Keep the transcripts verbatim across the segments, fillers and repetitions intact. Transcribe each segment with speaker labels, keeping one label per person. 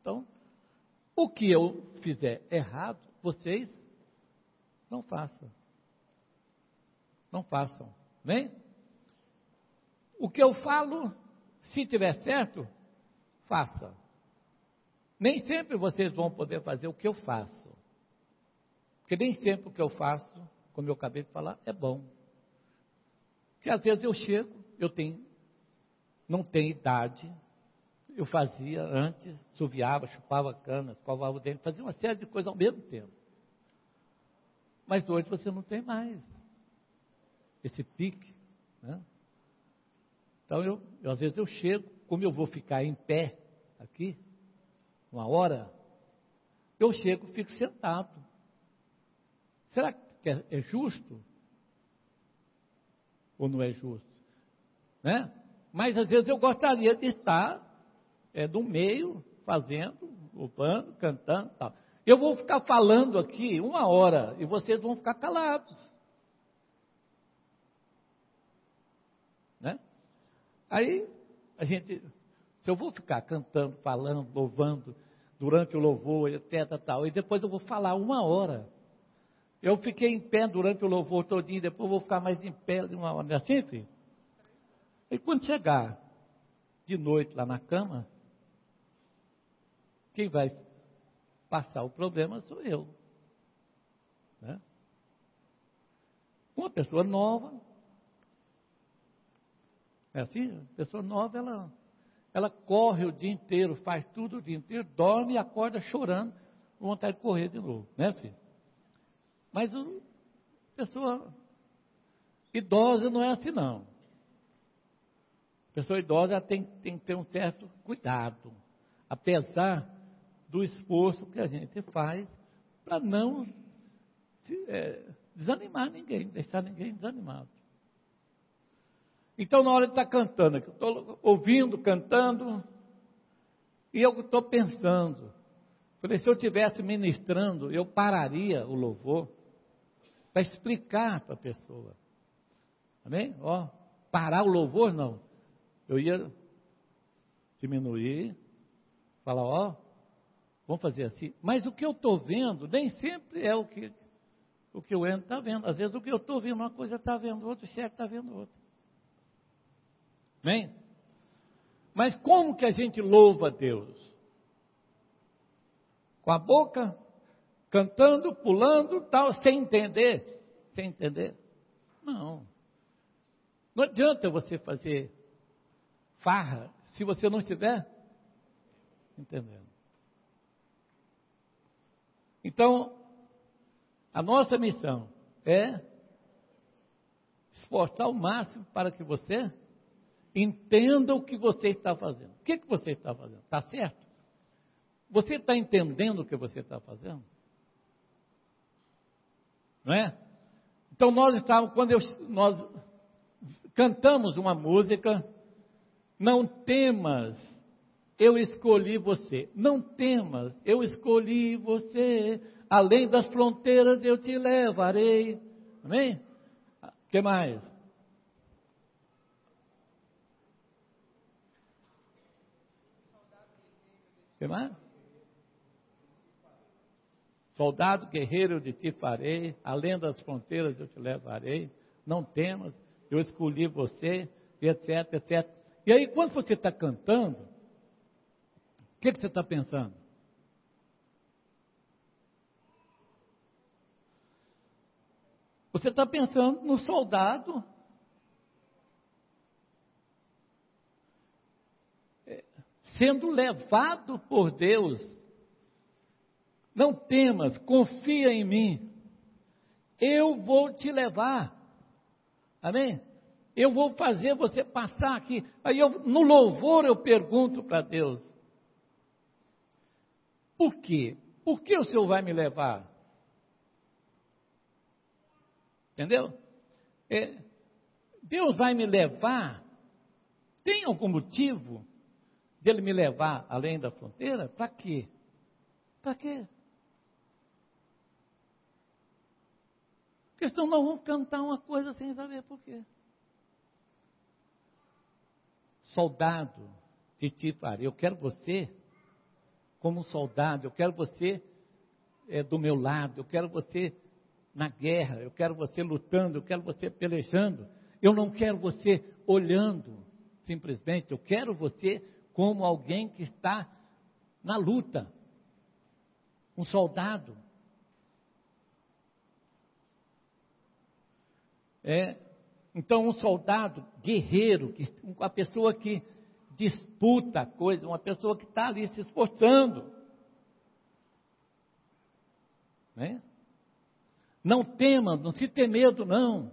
Speaker 1: Então, o que eu fizer errado, vocês não façam. Não façam. Bem? O que eu falo, se tiver certo, faça. Nem sempre vocês vão poder fazer o que eu faço. Porque nem sempre o que eu faço, como eu acabei de falar, é bom. Porque às vezes eu chego, eu tenho, não tenho idade, eu fazia antes, suviava, chupava cana, escovava o dente, fazia uma série de coisas ao mesmo tempo. Mas hoje você não tem mais esse pique, né? Então, eu, eu, às vezes eu chego, como eu vou ficar em pé aqui, uma hora, eu chego e fico sentado. Será que é, é justo? Ou não é justo? Né? Mas às vezes eu gostaria de estar é, no meio, fazendo, louvando, cantando e tal. Eu vou ficar falando aqui uma hora e vocês vão ficar calados. Né? Aí, a gente, se eu vou ficar cantando, falando, louvando, durante o louvor, etc, tal, e depois eu vou falar uma hora. Eu fiquei em pé durante o louvor todinho, depois eu vou ficar mais em pé de uma hora. Não é assim, filho? E quando chegar de noite lá na cama, quem vai passar o problema sou eu. Né? Uma pessoa nova, é assim? A pessoa nova, ela, ela corre o dia inteiro, faz tudo o dia inteiro, dorme e acorda chorando, com vontade de correr de novo, né, filho? Mas a pessoa idosa não é assim, não. A pessoa idosa ela tem, tem que ter um certo cuidado, apesar do esforço que a gente faz para não é, desanimar ninguém, deixar ninguém desanimado. Então, na hora de estar cantando, eu estou ouvindo, cantando, e eu estou pensando, falei, se eu estivesse ministrando, eu pararia o louvor para explicar para a pessoa. Amém? Ó, parar o louvor, não. Eu ia diminuir, falar, ó, vamos fazer assim. Mas o que eu estou vendo, nem sempre é o que o, que o Endo está vendo. Às vezes o que eu estou vendo, uma coisa está vendo outra, o chefe está vendo outra. Amém? Mas como que a gente louva a Deus? Com a boca, cantando, pulando, tal, sem entender? Sem entender? Não. Não adianta você fazer farra se você não estiver entendendo. Então, a nossa missão é esforçar ao máximo para que você entenda o que você está fazendo. O que, que você está fazendo? Está certo? Você está entendendo o que você está fazendo? Não é? Então, nós estávamos, quando eu, nós cantamos uma música, não temas, eu escolhi você. Não temas, eu escolhi você. Além das fronteiras eu te levarei. Amém? O que mais? O que mais? Soldado guerreiro eu de ti farei. Além das fronteiras eu te levarei. Não temas, eu escolhi você, etc, etcétera. E aí, quando você está cantando, o que, que você está pensando? Você está pensando no soldado sendo levado por Deus. Não temas, confia em mim. Eu vou te levar. Amém? Eu vou fazer você passar aqui. Aí eu, no louvor eu pergunto para Deus, por quê? Por que o Senhor vai me levar? Entendeu? É, Deus vai me levar, tem algum motivo dele me levar além da fronteira? Para quê? Para quê? Porque senão nós vamos cantar uma coisa sem saber por quê. Soldado de ti farei. Eu quero você como um soldado, eu quero você é, do meu lado, eu quero você na guerra, eu quero você lutando, eu quero você pelejando, eu não quero você olhando, simplesmente, eu quero você como alguém que está na luta, um soldado. É, então, um soldado guerreiro, que, uma pessoa que disputa a coisa, uma pessoa que está ali se esforçando. Né? Não tema, não se tem medo, não.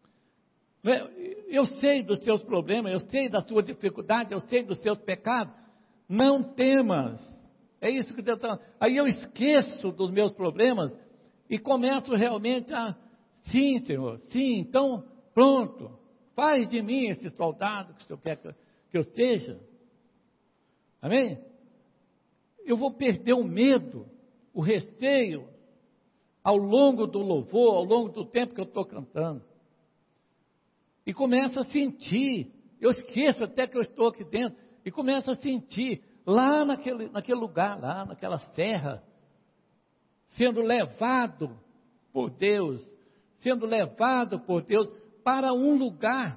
Speaker 1: Eu sei dos seus problemas, eu sei da sua dificuldade, eu sei dos seus pecados. Não temas. É isso que Deus está falando. Aí eu esqueço dos meus problemas e começo realmente a, sim, Senhor, sim, então, pronto. Faz de mim esse soldado que o Senhor quer que eu, que eu seja. Amém? Eu vou perder o medo, o receio, ao longo do louvor, ao longo do tempo que eu estou cantando. E começo a sentir, eu esqueço até que eu estou aqui dentro, e começo a sentir, lá naquele, naquele lugar, lá naquela serra, sendo levado por Deus, sendo levado por Deus para um lugar.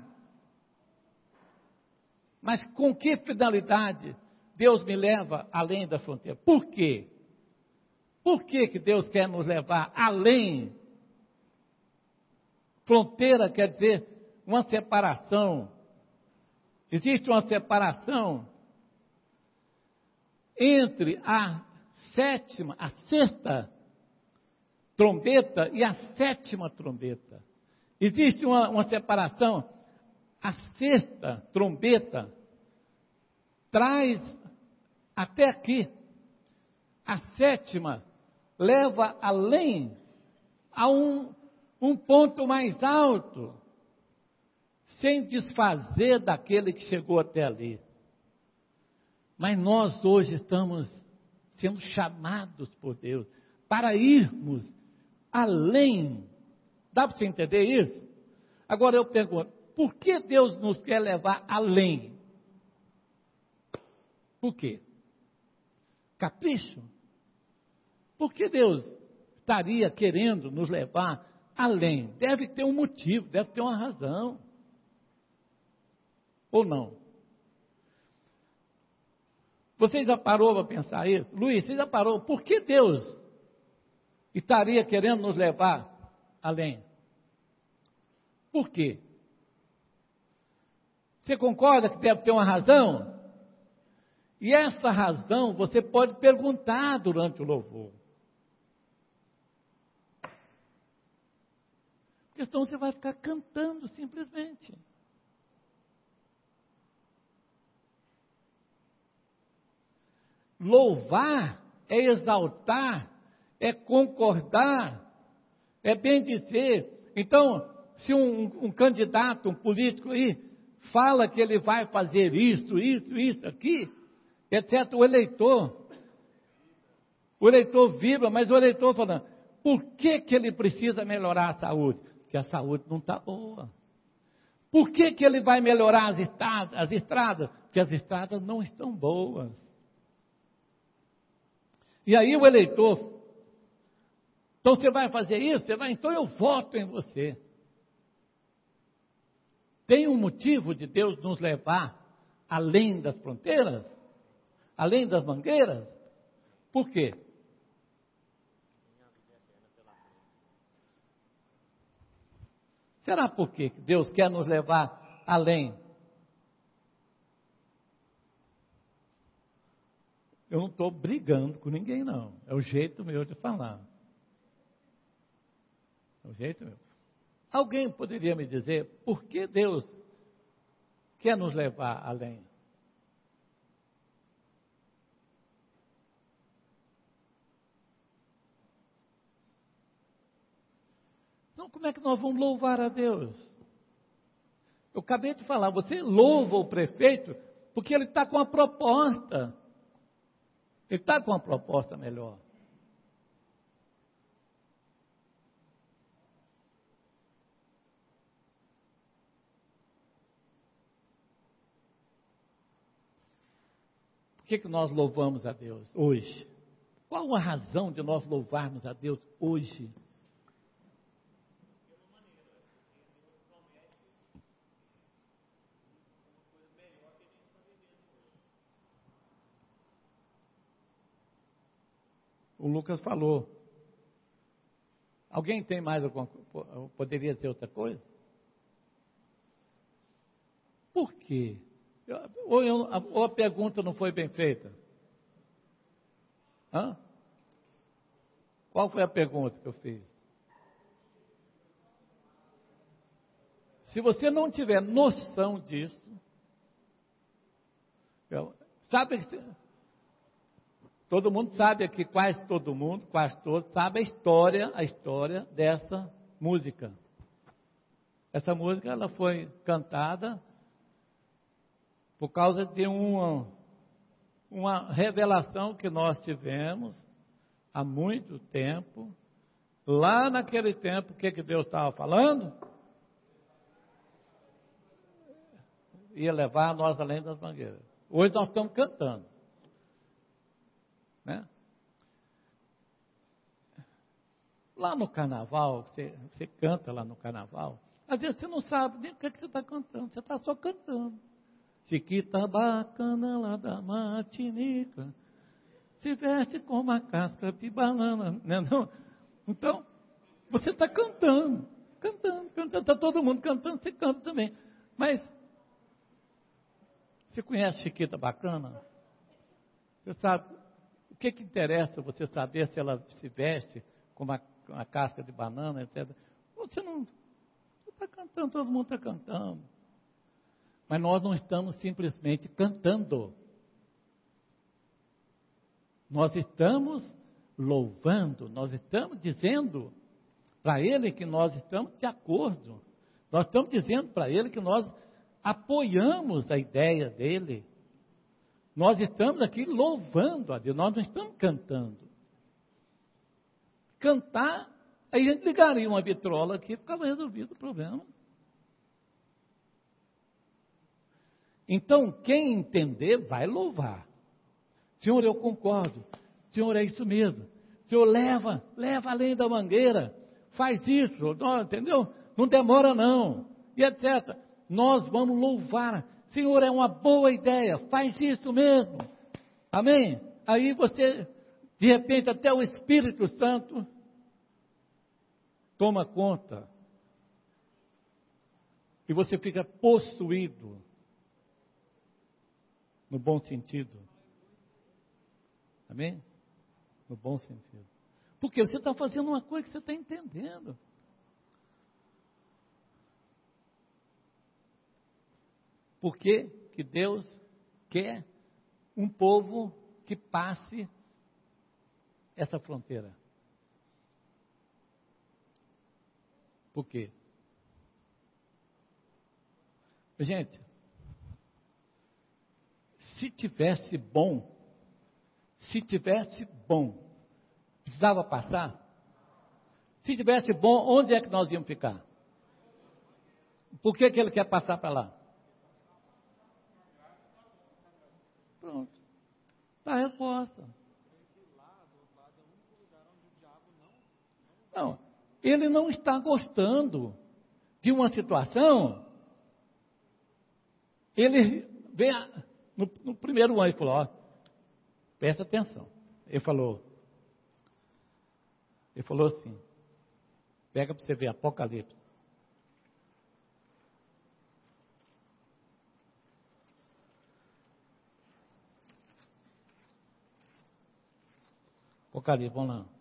Speaker 1: Mas com que finalidade Deus me leva além da fronteira? Por quê? Por que que Deus quer nos levar além? Fronteira quer dizer uma separação. Existe uma separação entre a sétima, a sexta trombeta e a sétima trombeta. Existe uma, uma separação. A sexta trombeta traz até aqui. A sétima leva além, a um, um ponto mais alto, sem desfazer daquele que chegou até ali. Mas nós hoje estamos sendo chamados por Deus para irmos além. Dá para você entender isso? Agora eu pergunto, por que Deus nos quer levar além? Por quê? Capricho? Por que Deus estaria querendo nos levar além? Deve ter um motivo, deve ter uma razão. Ou não? Você já parou para pensar isso? Luiz, você já parou? Por que Deus estaria querendo nos levar além? Por quê? Você concorda que deve ter uma razão? E essa razão você pode perguntar durante o louvor. Porque senão você vai ficar cantando simplesmente. Louvar é exaltar, é concordar, é bem dizer. Então, se um, um candidato, um político aí, fala que ele vai fazer isso, isso, isso aqui, exceto o eleitor. O eleitor vibra, mas o eleitor fala, por que que ele precisa melhorar a saúde? Porque a saúde não está boa. Por que que ele vai melhorar as estradas? As estradas? Porque as estradas não estão boas. E aí o eleitor, então você vai fazer isso? Você vai, então eu voto em você. Tem um motivo de Deus nos levar além das fronteiras? Além das mangueiras? Por quê? Será por quê que Deus quer nos levar além? Eu não estou brigando com ninguém, não. É o jeito meu de falar. É o jeito meu. Alguém poderia me dizer por que Deus quer nos levar além? Então, como é que nós vamos louvar a Deus? Eu acabei de falar, você louva o prefeito porque ele está com uma proposta. Ele está com uma proposta melhor. Porque que, que nós louvamos a Deus hoje? Qual a razão de nós louvarmos a Deus hoje? O Lucas falou. Alguém tem mais alguma coisa? Poderia ser outra coisa? Por quê? Ou, eu, ou a pergunta não foi bem feita? Hã? Qual foi a pergunta que eu fiz? Se você não tiver noção disso, sabe, todo mundo sabe aqui, quase todo mundo, quase todos, sabe a história, a história dessa música. Essa música, ela foi cantada por causa de uma, uma revelação que nós tivemos há muito tempo. Lá naquele tempo, o que, que Deus estava falando? Ia levar nós além das mangueiras. Hoje nós estamos cantando. Né? Lá no carnaval, você, você canta lá no carnaval, às vezes você não sabe nem o que, que você está cantando, você está só cantando. Chiquita bacana lá da Martinica, se veste com uma casca de banana, né? Não? Então, você está cantando, cantando, cantando, está todo mundo cantando, você canta também. Mas, você conhece Chiquita bacana? Você sabe, o que que interessa você saber se ela se veste com uma, uma casca de banana, etcétera. Você não, você está cantando, todo mundo está cantando. Mas nós não estamos simplesmente cantando. Nós estamos louvando, nós estamos dizendo para Ele que nós estamos de acordo. Nós estamos dizendo para Ele que nós apoiamos a ideia dEle. Nós estamos aqui louvando a Deus, nós não estamos cantando. Cantar, aí a gente ligaria uma vitrola aqui e ficava resolvido o problema. Então, quem entender, vai louvar. Senhor, eu concordo. Senhor, é isso mesmo. Senhor, leva, leva além da mangueira. Faz isso, não, entendeu? Não demora não. E etcétera. Nós vamos louvar. Senhor, é uma boa ideia. Faz isso mesmo. Amém? Aí você, de repente, até o Espírito Santo toma conta. E você fica possuído. No bom sentido. Amém? No bom sentido. Porque você está fazendo uma coisa que você está entendendo. Por que que Deus quer um povo que passe essa fronteira? Por quê? Gente, se tivesse bom, se tivesse bom, precisava passar? Se tivesse bom, onde é que nós íamos ficar? Por que que ele quer passar para lá? Pronto. Está a resposta. Não, ele não está gostando de uma situação. Ele vem a, no, no primeiro ano, ele falou, ó, presta atenção. Ele falou, ele falou assim, pega para você ver Apocalipse. Apocalipse, vamos lá.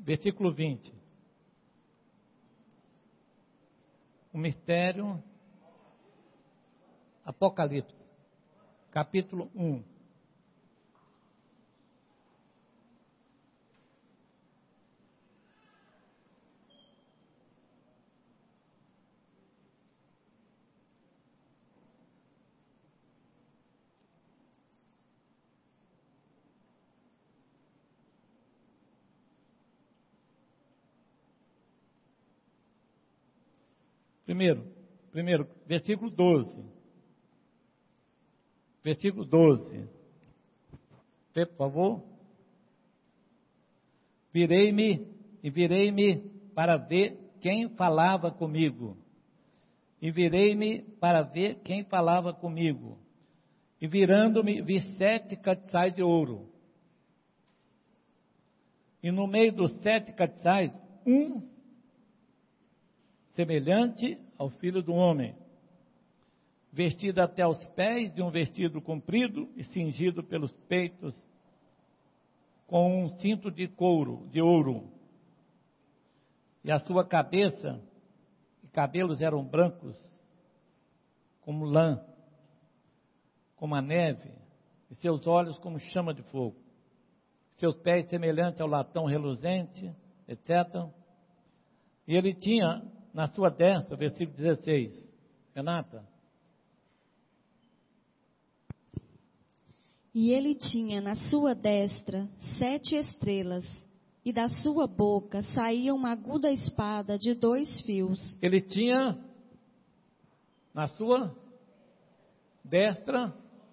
Speaker 1: versículo vinte. O mistério, Apocalipse, capítulo um. Primeiro, primeiro, versículo doze. Versículo doze. Por favor. Virei-me e virei-me para ver quem falava comigo. E virei-me para ver quem falava comigo. E virando-me, vi sete castiçais de ouro. E no meio dos sete castiçais, um semelhante ao Filho do Homem, vestido até os pés de um vestido comprido e cingido pelos peitos com um cinto de couro, de ouro. E a sua cabeça e cabelos eram brancos, como lã, como a neve, e seus olhos como chama de fogo. Seus pés semelhantes ao latão reluzente, etcétera. E ele tinha na sua destra, versículo dezesseis. Renata.
Speaker 2: E ele tinha na sua destra sete estrelas, e da sua boca saía uma aguda espada de dois fios.
Speaker 1: Ele tinha na sua destra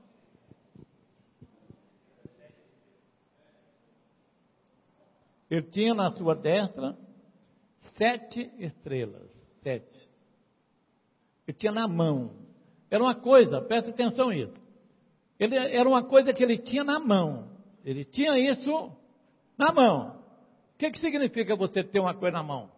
Speaker 1: ele tinha na sua destra sete estrelas, sete. Ele tinha na mão. Era uma coisa, presta atenção nisso. Ele, era uma coisa que ele tinha na mão. Ele tinha isso na mão. O que, que significa você ter uma coisa na mão?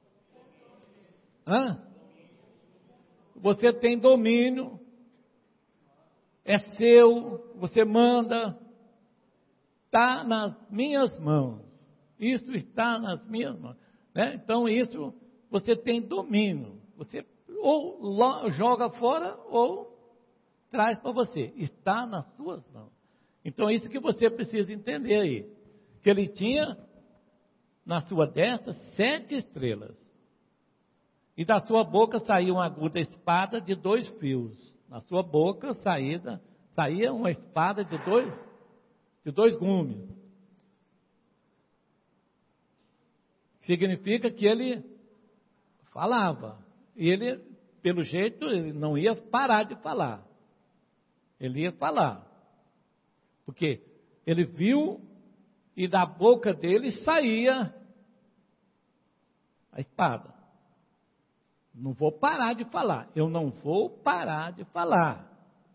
Speaker 1: Hã? Você tem domínio, é seu, você manda, está nas minhas mãos. Isso está nas minhas mãos. Né? Então, isso, você tem domínio. Você ou joga fora ou traz para você. Está nas suas mãos. Então, isso que você precisa entender aí. Que ele tinha, na sua destra, sete estrelas. E da sua boca saía uma aguda espada de dois fios. Na sua boca saía, saía uma espada de dois, de dois gumes. Significa que ele falava. E ele, pelo jeito, ele não ia parar de falar. Ele ia falar. Porque ele viu e da boca dele saía a espada. Não vou parar de falar. Eu não vou parar de falar.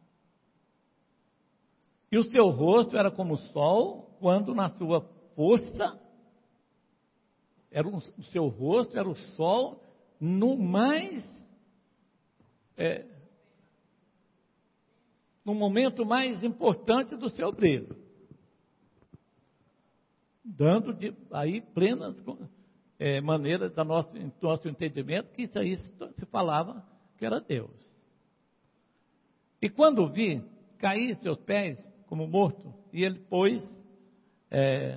Speaker 1: E o seu rosto era como o sol, quando na sua força, era um, o seu rosto era o sol no mais, é, no momento mais importante do seu brilho. Dando de, aí plenas é, maneiras do nosso, nosso entendimento que isso aí se, se falava que era Deus. E quando vi, caí em seus pés como morto, e ele pôs é,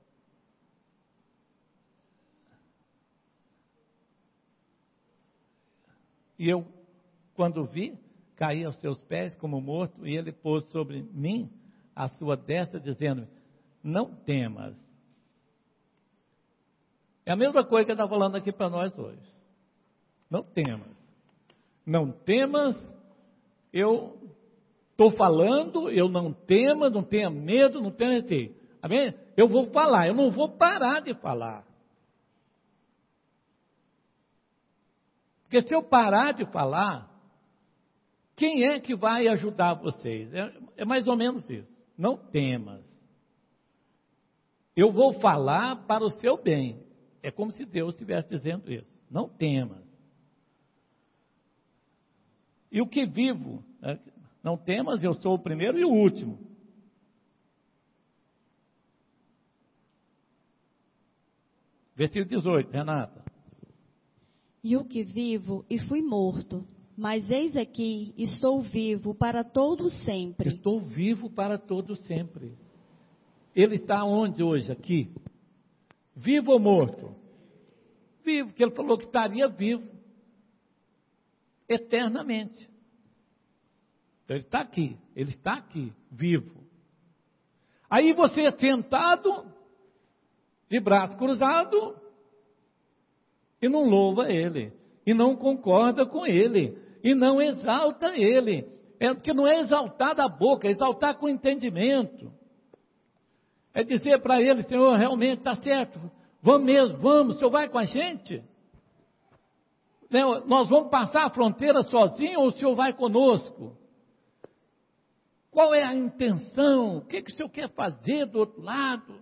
Speaker 1: e eu, quando vi, caí aos seus pés como morto, e ele pôs sobre mim a sua destra, dizendo: não temas. É a mesma coisa que ele está falando aqui para nós hoje. Não temas. Não temas, eu estou falando, eu não temas, não tenha medo, não tenha receio. Amém? Eu vou falar, eu não vou parar de falar. Porque se eu parar de falar, quem é que vai ajudar vocês? É, é mais ou menos isso. Não temas. Eu vou falar para o seu bem. É como se Deus estivesse dizendo isso. Não temas. E o que vivo, né? Não temas, eu sou o primeiro e o último. Versículo dezoito, Renata.
Speaker 2: E o que vivo e fui morto, mas eis aqui, estou vivo para todo sempre.
Speaker 1: Estou vivo para todo sempre. Ele está onde hoje? Aqui. Vivo ou morto? Vivo, porque ele falou que estaria vivo. Eternamente. Então ele está aqui. Ele está aqui, vivo. Aí você sentado, de braço cruzado, e não louva ele, e não concorda com ele, e não exalta ele. É porque não é exaltar da boca, é exaltar com entendimento. É dizer para ele, Senhor, realmente está certo, vamos mesmo, vamos, o Senhor vai com a gente? Nós vamos passar a fronteira sozinho ou o Senhor vai conosco? Qual é a intenção? O que, que o Senhor quer fazer do outro lado?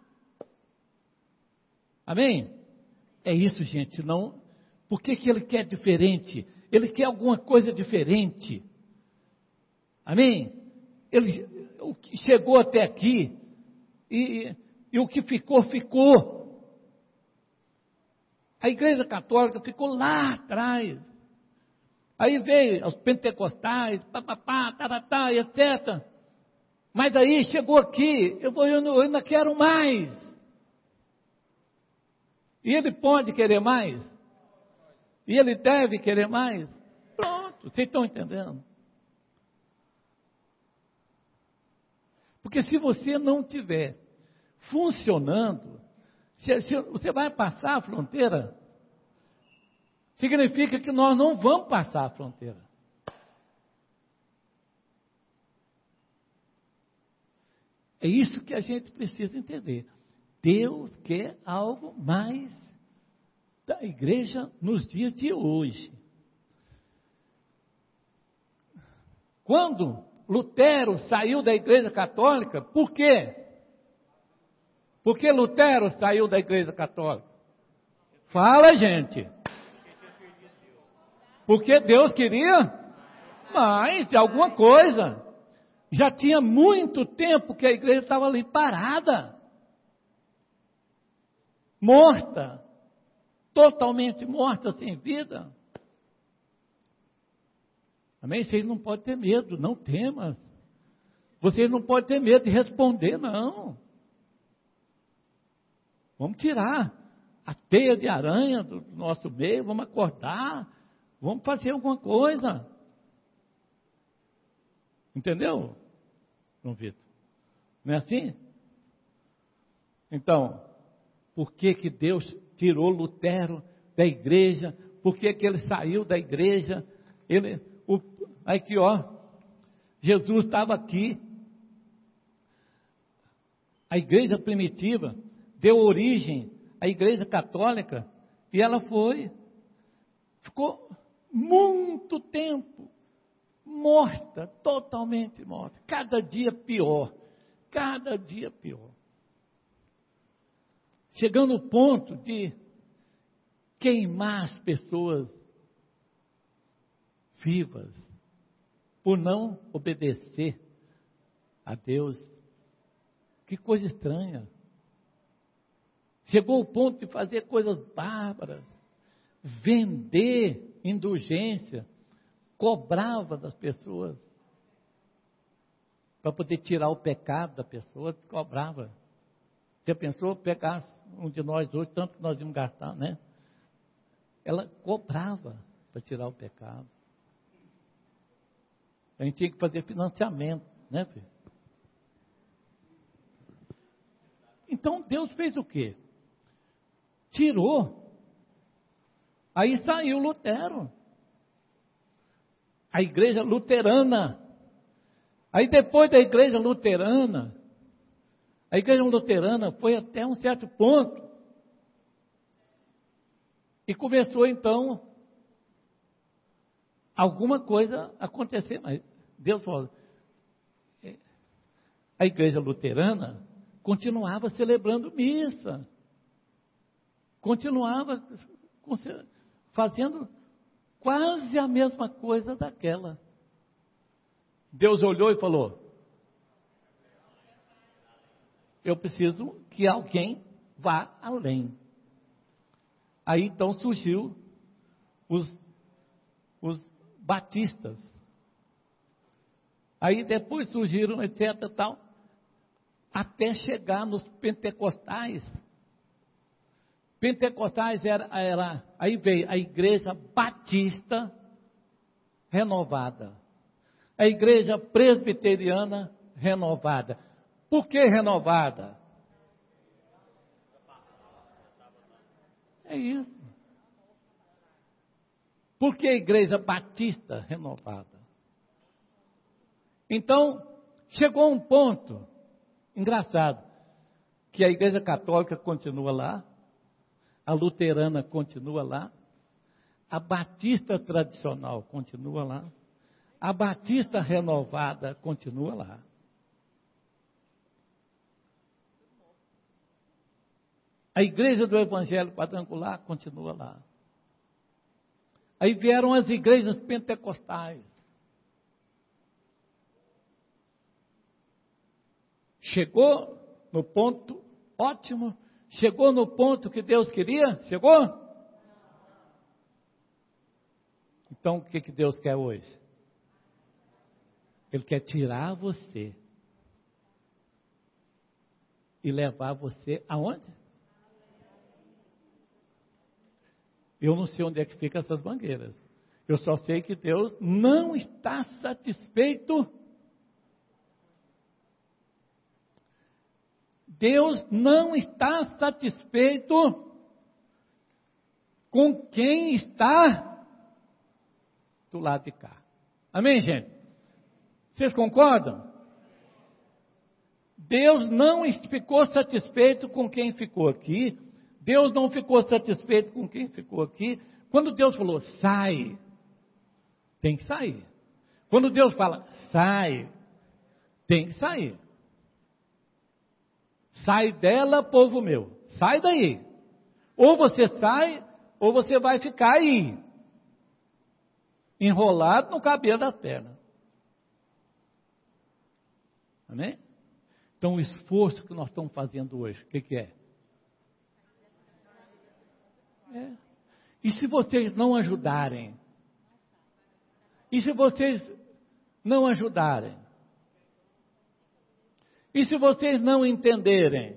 Speaker 1: Amém? É isso, gente, não. Por que, que ele quer diferente? Ele quer alguma coisa diferente. Amém? Ele chegou até aqui e, e o que ficou, ficou. A Igreja Católica ficou lá atrás. Aí veio os pentecostais, papapá, taratá, etcétera. Mas aí chegou aqui, eu, vou, eu, não, eu ainda quero mais. E ele pode querer mais? E ele deve querer mais? Pronto, vocês estão entendendo? Porque se você não tiver funcionando, se, se você vai passar a fronteira, significa que nós não vamos passar a fronteira. É isso que a gente precisa entender. Deus quer algo mais da igreja nos dias de hoje. Quando Lutero saiu da igreja católica, por quê? Por que Lutero saiu da igreja católica? Fala, gente. Porque Deus queria mais de alguma coisa. Já tinha muito tempo que a igreja estava ali parada. Morta, totalmente morta, sem vida. Amém? Vocês não podem ter medo, não tema. Vocês não podem ter medo de responder, não. Vamos tirar a teia de aranha do nosso meio, vamos acordar, vamos fazer alguma coisa. Entendeu, João Vitor? Não é assim? Então, por que que Deus tirou Lutero da igreja? Por que que ele saiu da igreja? Ele, o, aqui ó, Jesus estava aqui. A igreja primitiva deu origem à igreja católica e ela foi, ficou muito tempo morta, totalmente morta. Cada dia pior, cada dia pior. Chegando ao ponto de queimar as pessoas vivas por não obedecer a Deus. Que coisa estranha. Chegou ao ponto de fazer coisas bárbaras, vender indulgência, cobrava das pessoas para poder tirar o pecado da pessoa, cobrava. Você pensou pegar um de nós hoje, tanto que nós íamos gastar, né? Ela cobrava para tirar o pecado. A gente tinha que fazer financiamento, né, filho? Então Deus fez o quê? Tirou. Aí saiu Lutero. A igreja luterana. Aí depois da igreja luterana, a igreja luterana foi até um certo ponto. E começou então alguma coisa a acontecer. Mas Deus falou, a igreja luterana continuava celebrando missa. Continuava fazendo quase a mesma coisa daquela. Deus olhou e falou, eu preciso que alguém vá além. Aí então surgiu os, os batistas. Aí depois surgiram, etc, tal, até chegar nos pentecostais. Pentecostais era, era, aí veio a igreja batista renovada. A igreja presbiteriana renovada. Por que renovada? É isso. Por que a igreja batista renovada? Então, chegou um ponto, engraçado, que a igreja católica continua lá, a luterana continua lá, a batista tradicional continua lá, a batista renovada continua lá. A igreja do Evangelho Quadrangular continua lá. Aí vieram as igrejas pentecostais. Chegou no ponto ótimo? Chegou no ponto que Deus queria? Chegou? Então o que, que Deus quer hoje? Ele quer tirar você e levar você aonde? Eu não sei onde é que ficam essas mangueiras. Eu só sei que Deus não está satisfeito. Deus não está satisfeito com quem está do lado de cá. Amém, gente? Vocês concordam? Deus não ficou satisfeito com quem ficou aqui. Deus não ficou satisfeito com quem ficou aqui. Quando Deus falou, sai, tem que sair. Quando Deus fala, sai, tem que sair. Sai dela, povo meu. Sai daí. Ou você sai, ou você vai ficar aí, enrolado no cabelo das pernas. Amém? Então, o esforço que nós estamos fazendo hoje, o que, que é? É. E se vocês não ajudarem? E se vocês não ajudarem? E se vocês não entenderem?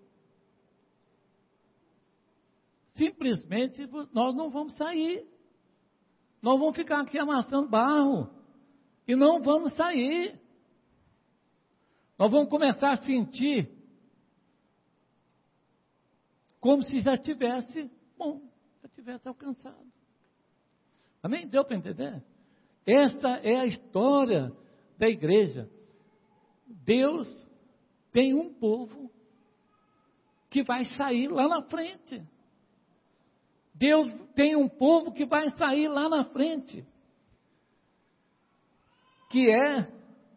Speaker 1: Simplesmente nós não vamos sair. Nós vamos ficar aqui amassando barro. E não vamos sair. Nós vamos começar a sentir como se já tivesse, bom, já tivesse alcançado. Amém? Deu para entender? Esta é a história da igreja. Deus tem um povo que vai sair lá na frente. Deus tem um povo que vai sair lá na frente. Que é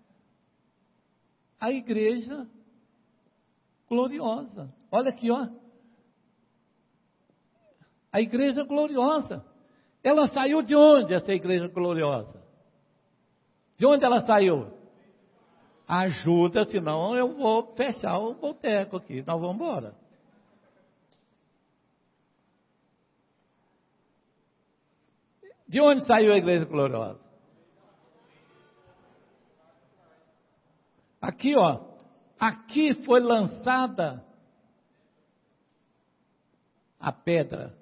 Speaker 1: a igreja gloriosa. Olha aqui, ó. A igreja gloriosa. Ela saiu de onde, essa igreja gloriosa? De onde ela saiu? Ajuda, senão eu vou fechar o boteco aqui. Nós vamos embora. De onde saiu a igreja gloriosa? Aqui, ó. Aqui foi lançada a pedra.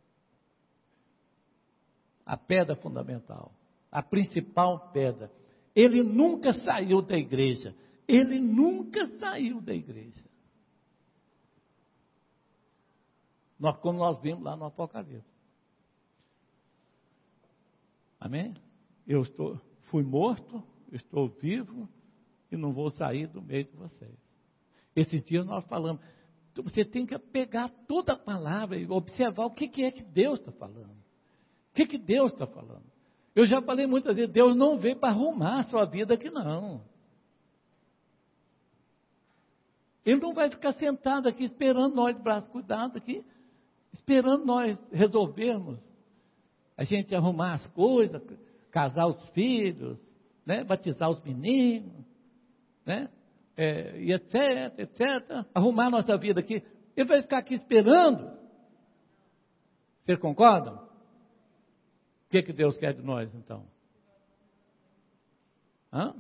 Speaker 1: A pedra fundamental. A principal pedra. Ele nunca saiu da igreja. Ele nunca saiu da igreja. Nós, como nós vimos lá no Apocalipse. Amém? Eu estou, fui morto, estou vivo e não vou sair do meio de vocês. Esses dias nós falamos, você tem que pegar toda a palavra e observar o que, que é que Deus está falando. O que, que Deus está falando. Eu já falei muitas vezes, Deus não veio para arrumar a sua vida aqui não. Ele não vai ficar sentado aqui esperando nós de braço cuidado aqui, esperando nós resolvermos. A gente arrumar as coisas, casar os filhos, né, batizar os meninos, né, é, e etc, etcétera. Arrumar a nossa vida aqui. Ele vai ficar aqui esperando. Vocês concordam? O que, que Deus quer de nós, então? Hã?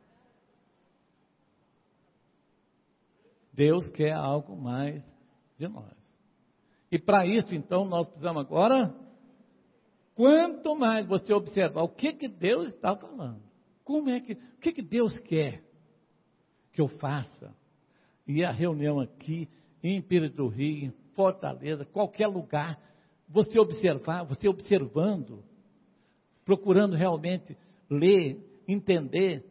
Speaker 1: Deus quer algo mais de nós. E para isso, então, nós precisamos agora, quanto mais você observar o que, que Deus está falando, como é que, o que, que Deus quer que eu faça, e a reunião aqui, em Pires do Rio, em Fortaleza, qualquer lugar, você observar, você observando, procurando realmente ler, entender.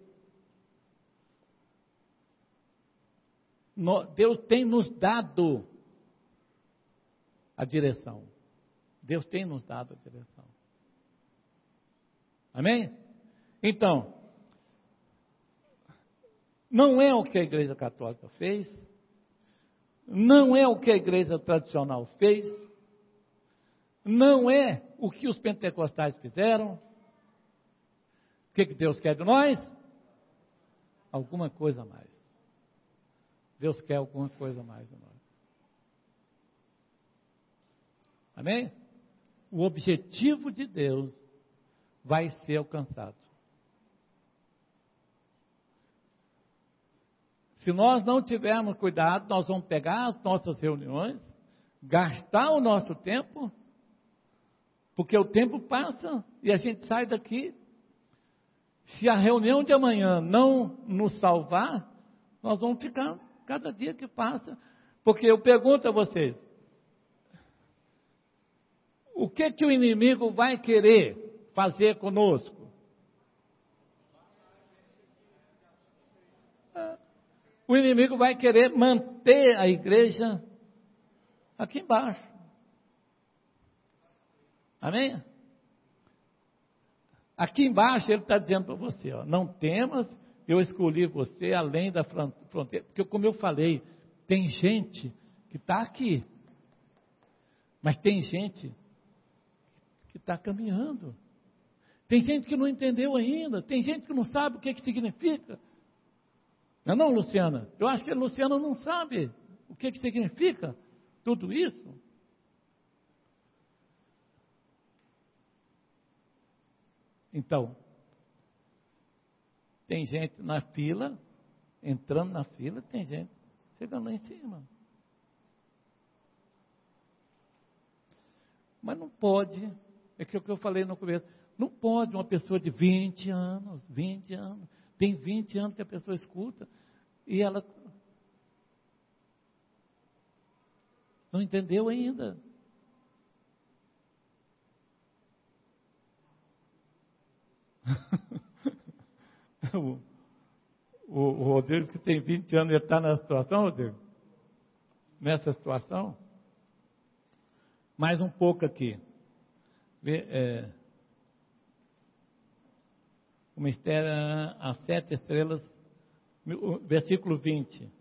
Speaker 1: Deus tem nos dado a direção. Deus tem nos dado a direção. Amém? Então, não é o que a Igreja Católica fez, não é o que a Igreja Tradicional fez, não é o que os pentecostais fizeram. O que, que Deus quer de nós? Alguma coisa a mais. Deus quer alguma coisa a mais de nós. Amém? O objetivo de Deus vai ser alcançado. Se nós não tivermos cuidado, nós vamos pegar as nossas reuniões, gastar o nosso tempo, porque o tempo passa e a gente sai daqui. Se a reunião de amanhã não nos salvar, nós vamos ficar cada dia que passa. Porque eu pergunto a vocês, o que que o inimigo vai querer fazer conosco? O inimigo vai querer manter a igreja aqui embaixo. Amém? Aqui embaixo ele está dizendo para você, ó, não temas, eu escolhi você além da fronteira. Porque como eu falei, tem gente que está aqui, mas tem gente que está caminhando. Tem gente que não entendeu ainda, tem gente que não sabe o que, que significa. Não é não, Luciana? Eu acho que a Luciana não sabe o que, que significa tudo isso. Então, tem gente na fila, entrando na fila, tem gente chegando lá em cima. Mas não pode, é que o que eu falei no começo, não pode uma pessoa de vinte anos, vinte anos, tem vinte anos que a pessoa escuta, e ela não entendeu ainda. o, o, o Rodrigo que tem vinte anos, ele está nessa situação, Rodrigo? Nessa situação? Mais um pouco aqui. Vê, é, o mistério, as sete estrelas, versículo vinte.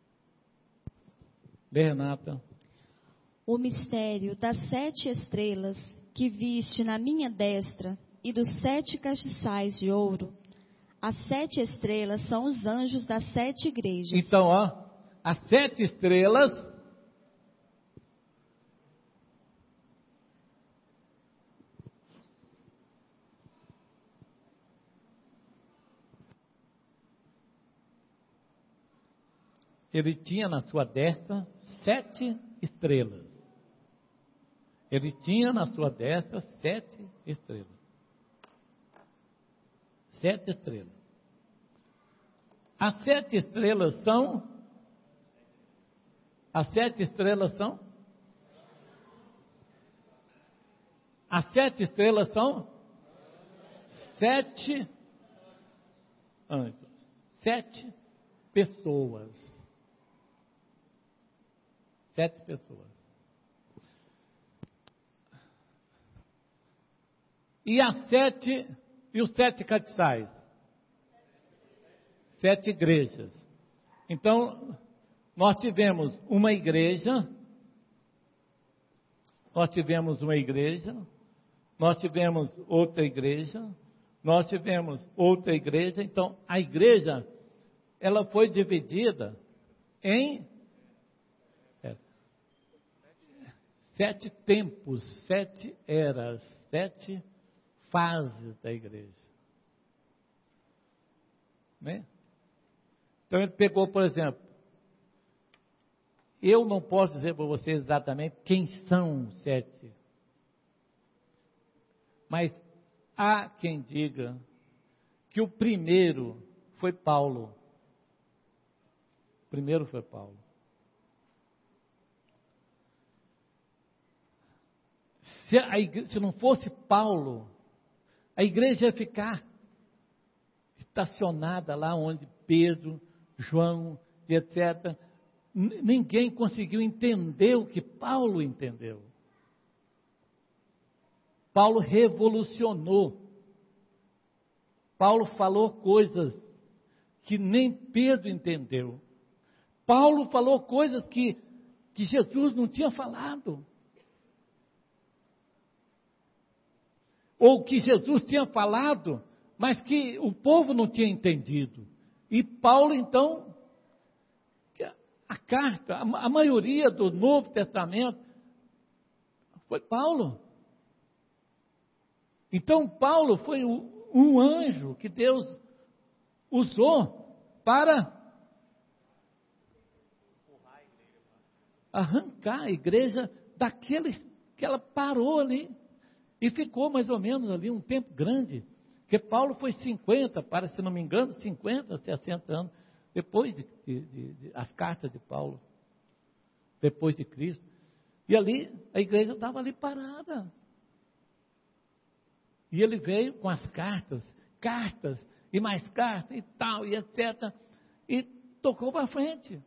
Speaker 1: Lê, Renata.
Speaker 2: O mistério das sete estrelas que viste na minha destra e dos sete castiçais de ouro. As sete estrelas são os anjos das sete igrejas.
Speaker 1: Então, ó, as sete estrelas ele tinha na sua destra sete estrelas. Ele tinha na sua destra sete estrelas. Sete estrelas. As sete estrelas são... As sete estrelas são... As sete estrelas são... Sete anjos. Sete pessoas. Sete pessoas. E as sete, e os sete castiçais? Sete igrejas. Então, nós tivemos uma igreja, nós tivemos uma igreja, nós tivemos outra igreja, nós tivemos outra igreja. Então, a igreja, ela foi dividida em sete tempos, sete eras, sete fases da igreja. Né? Então ele pegou, por exemplo, eu não posso dizer para vocês exatamente quem são os sete, mas há quem diga que o primeiro foi Paulo. O primeiro foi Paulo. Se, a igreja, se não fosse Paulo, a igreja ia ficar estacionada lá onde Pedro, João e etcétera. N- ninguém conseguiu entender o que Paulo entendeu. Paulo revolucionou. Paulo falou coisas que nem Pedro entendeu. Paulo falou coisas que, que Jesus não tinha falado. Ou que Jesus tinha falado, mas que o povo não tinha entendido. E Paulo, então, a carta, a maioria do Novo Testamento, foi Paulo. Então, Paulo foi um anjo que Deus usou para arrancar a igreja daquele que ela parou ali. E ficou mais ou menos ali um tempo grande, porque Paulo foi cinquenta, para, se não me engano, cinquenta, sessenta anos, depois de, de, de, de as cartas de Paulo, depois de Cristo. E ali, a igreja estava ali parada. E ele veio com as cartas, cartas, e mais cartas, e tal, e etcétera. E tocou para frente.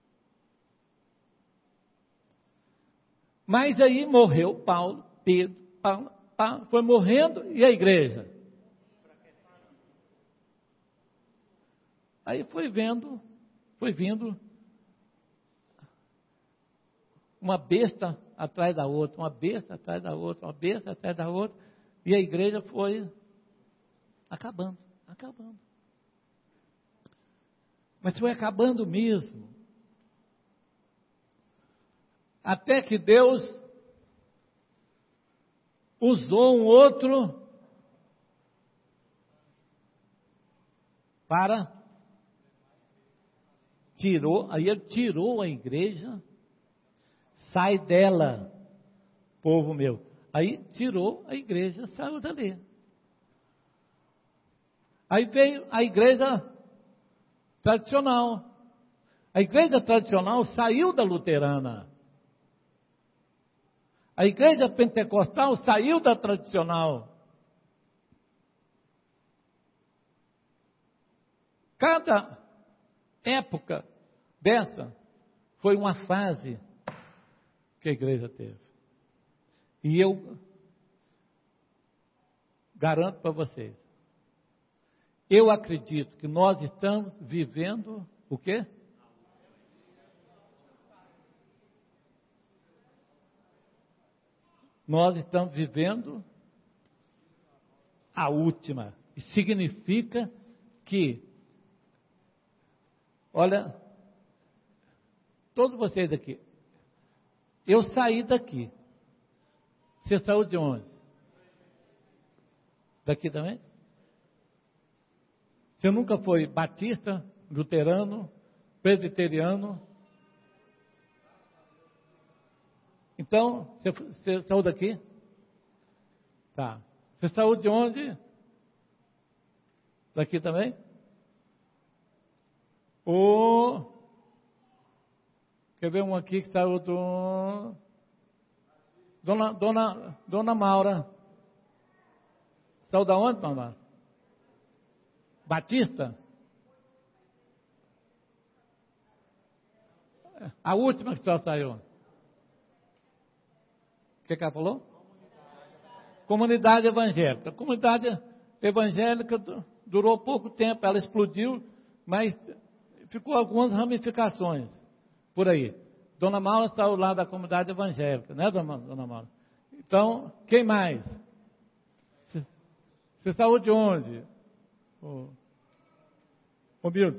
Speaker 1: Mas aí morreu Paulo, Pedro, Paulo, Paulo, foi morrendo, e a igreja? Aí foi vendo, foi vindo uma besta atrás da outra, uma besta atrás da outra, uma besta atrás da outra, e a igreja foi acabando, acabando. Mas foi acabando mesmo. Até que Deus usou um outro para, tirou, aí ele tirou a igreja, sai dela, povo meu. Aí tirou a igreja, saiu dali. Aí veio a igreja tradicional. A igreja tradicional saiu da luterana. A igreja pentecostal saiu da tradicional. Cada época dessa foi uma fase que a igreja teve. E eu garanto para vocês, eu acredito que nós estamos vivendo o quê? Nós estamos vivendo a última. E significa que, olha, todos vocês aqui, eu saí daqui. Você saiu de onde? Daqui também? Você nunca foi batista, luterano, presbiteriano? Então, você, você saiu daqui? Tá. Você saiu de onde? Daqui também? O... Quer ver um aqui que saiu do... Dona, dona, dona Maura. Saiu da onde, mamãe? Batista? A última que só saiu. O que, que ela falou? Comunidade evangélica. A comunidade evangélica durou pouco tempo, ela explodiu, mas ficou algumas ramificações por aí. Dona Maura saiu lá da comunidade evangélica, né, dona, dona Maura? Então, quem mais? Você, você saiu de onde? Ô, ô Milton?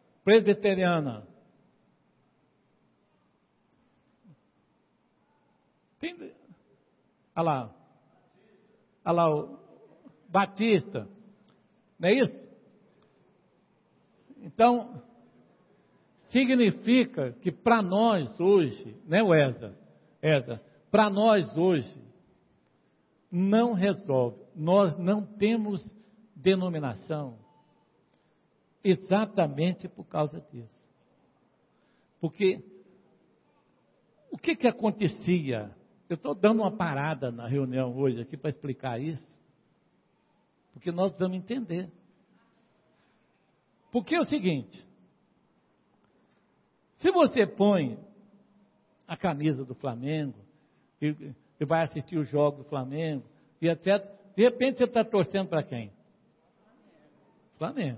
Speaker 1: Presbiteriana. Tem, olha lá, olha lá o Batista, não é isso? Então, significa que para nós hoje, né, Wesley? Wesley, para nós hoje, não resolve. Nós não temos denominação exatamente por causa disso. Porque o que que acontecia? Eu estou dando uma parada na reunião hoje aqui para explicar isso, porque nós precisamos entender. Porque é o seguinte, se você põe a camisa do Flamengo e, e vai assistir o jogo do Flamengo e etcétera, de repente você está torcendo para quem? Flamengo.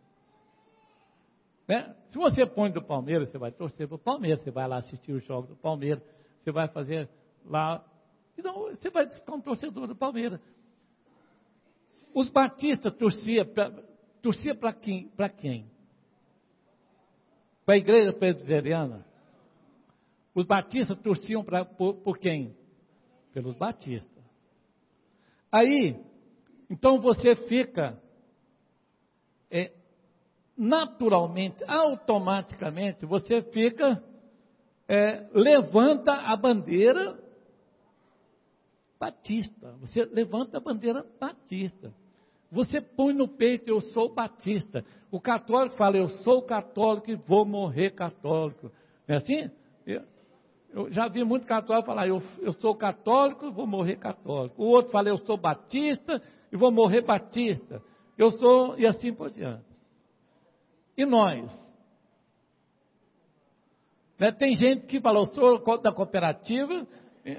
Speaker 1: Né? Se você põe do Palmeiras, você vai torcer para o Palmeiras, você vai lá assistir o jogo do Palmeiras, você vai fazer lá, então você vai ficar um torcedor do Palmeiras. Os batistas torciam para torcia para quem? Para quem? Para a igreja presbiteriana? Os batistas torciam pra, por, por quem? Pelos batistas. Aí, então você fica é, naturalmente, automaticamente, você fica, é, levanta a bandeira batista. Você levanta a bandeira batista. Você põe no peito, eu sou batista. O católico fala, eu sou católico e vou morrer católico. Não é assim? Eu, eu já vi muito católico falar, eu, eu sou católico e vou morrer católico. O outro fala, eu sou batista e vou morrer batista. Eu sou, e assim por diante. E nós? Né? Tem gente que fala, eu sou da cooperativa.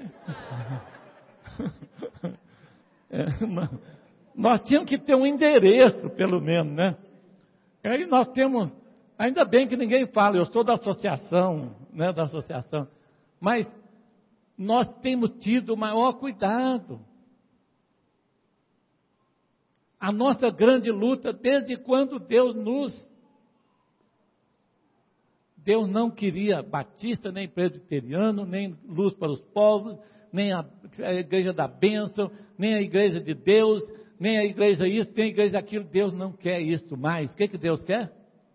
Speaker 1: É, nós tínhamos que ter um endereço, pelo menos, né? Aí nós temos, ainda bem que ninguém fala, eu sou da associação, né, da associação, mas nós temos tido o maior cuidado. A nossa grande luta, desde quando Deus nos... Deus não queria batista, nem presbiteriano, nem luz para os povos, nem a, a igreja da bênção, nem a igreja de Deus, nem a igreja isso, nem a igreja aquilo. Deus não quer isso mais. O que, que Deus quer?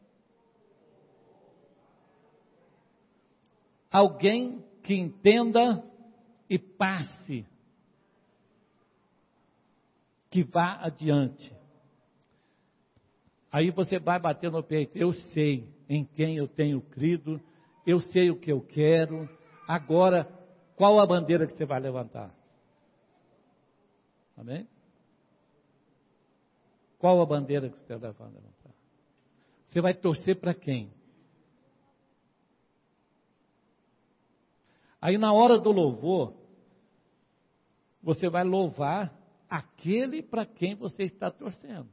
Speaker 1: Alguém que entenda e passe, que vá adiante. Aí você vai bater no peito, eu sei em quem eu tenho crido, eu sei o que eu quero, agora, qual a bandeira que você vai levantar? Amém? Qual a bandeira que você vai levantar? Você vai torcer para quem? Aí na hora do louvor, você vai louvar aquele para quem você está torcendo.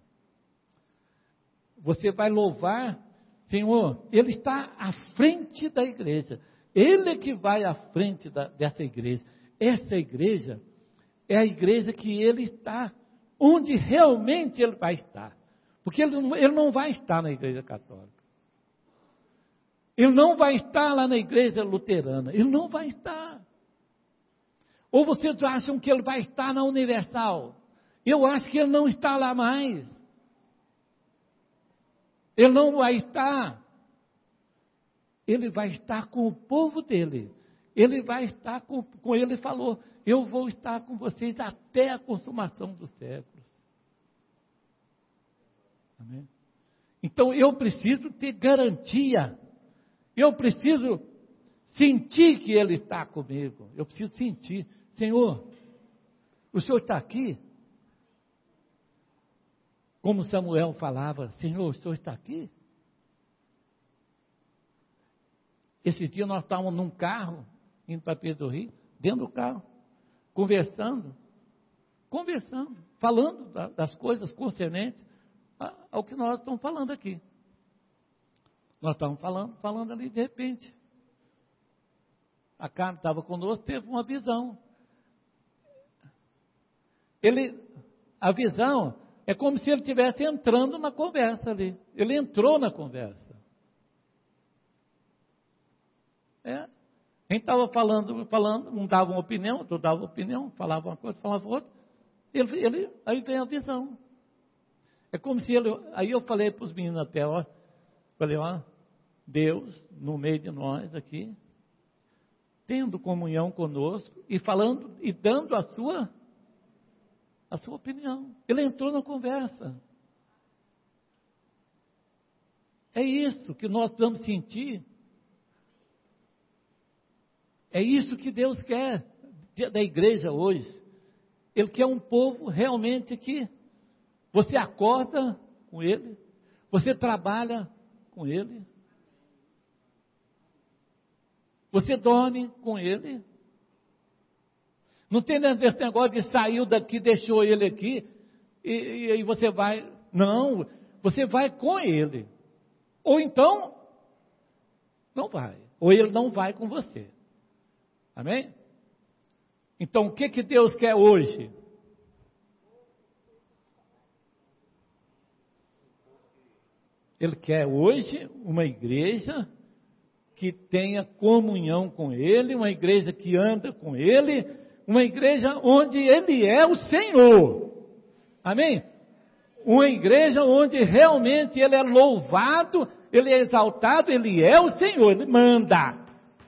Speaker 1: Você vai louvar, Senhor, Ele está à frente da igreja. Ele é que vai à frente da, dessa igreja. Essa igreja é a igreja que Ele está, onde realmente Ele vai estar. Porque Ele não, ele não vai estar na igreja católica. Ele não vai estar lá na igreja luterana. Ele não vai estar. Ou vocês acham que Ele vai estar na Universal? Eu acho que Ele não está lá mais. Ele não vai estar. Ele vai estar com o povo dele. Ele vai estar com, com ele falou, eu vou estar com vocês até a consumação dos séculos. Amém? Então eu preciso ter garantia. Eu preciso sentir que Ele está comigo. Eu preciso sentir. Senhor, o Senhor está aqui? Como Samuel falava, Senhor, o Senhor está aqui? Esse dia nós estávamos num carro, indo para Pedro do Rio, dentro do carro, conversando, conversando, falando da, das coisas concernentes ao que nós estamos falando aqui. Nós estávamos falando, falando ali, de repente, a Carmen estava conosco, teve uma visão. Ele, a visão... É como se ele estivesse entrando na conversa ali. Ele entrou na conversa. É. A gente estava falando, falando, um dava uma opinião, outro dava uma opinião, falava uma coisa, falava outra. Ele, ele, aí vem a visão. É como se ele, aí eu falei para os meninos até, ó, falei, ó, Deus no meio de nós aqui, tendo comunhão conosco e falando e dando a sua, a sua opinião. Ele entrou na conversa. É isso que nós vamos sentir. É isso que Deus quer da igreja hoje. Ele quer um povo realmente que você acorda com Ele, você trabalha com Ele, você dorme com Ele. Não tem esse negócio de saiu daqui, deixou Ele aqui, e aí você vai. Não, você vai com Ele. Ou então, não vai. Ou Ele não vai com você. Amém? Então, o que, que Deus quer hoje? Ele quer hoje uma igreja que tenha comunhão com Ele, uma igreja que anda com Ele, uma igreja onde Ele é o Senhor. Amém? Uma igreja onde realmente Ele é louvado, Ele é exaltado, Ele é o Senhor, Ele manda.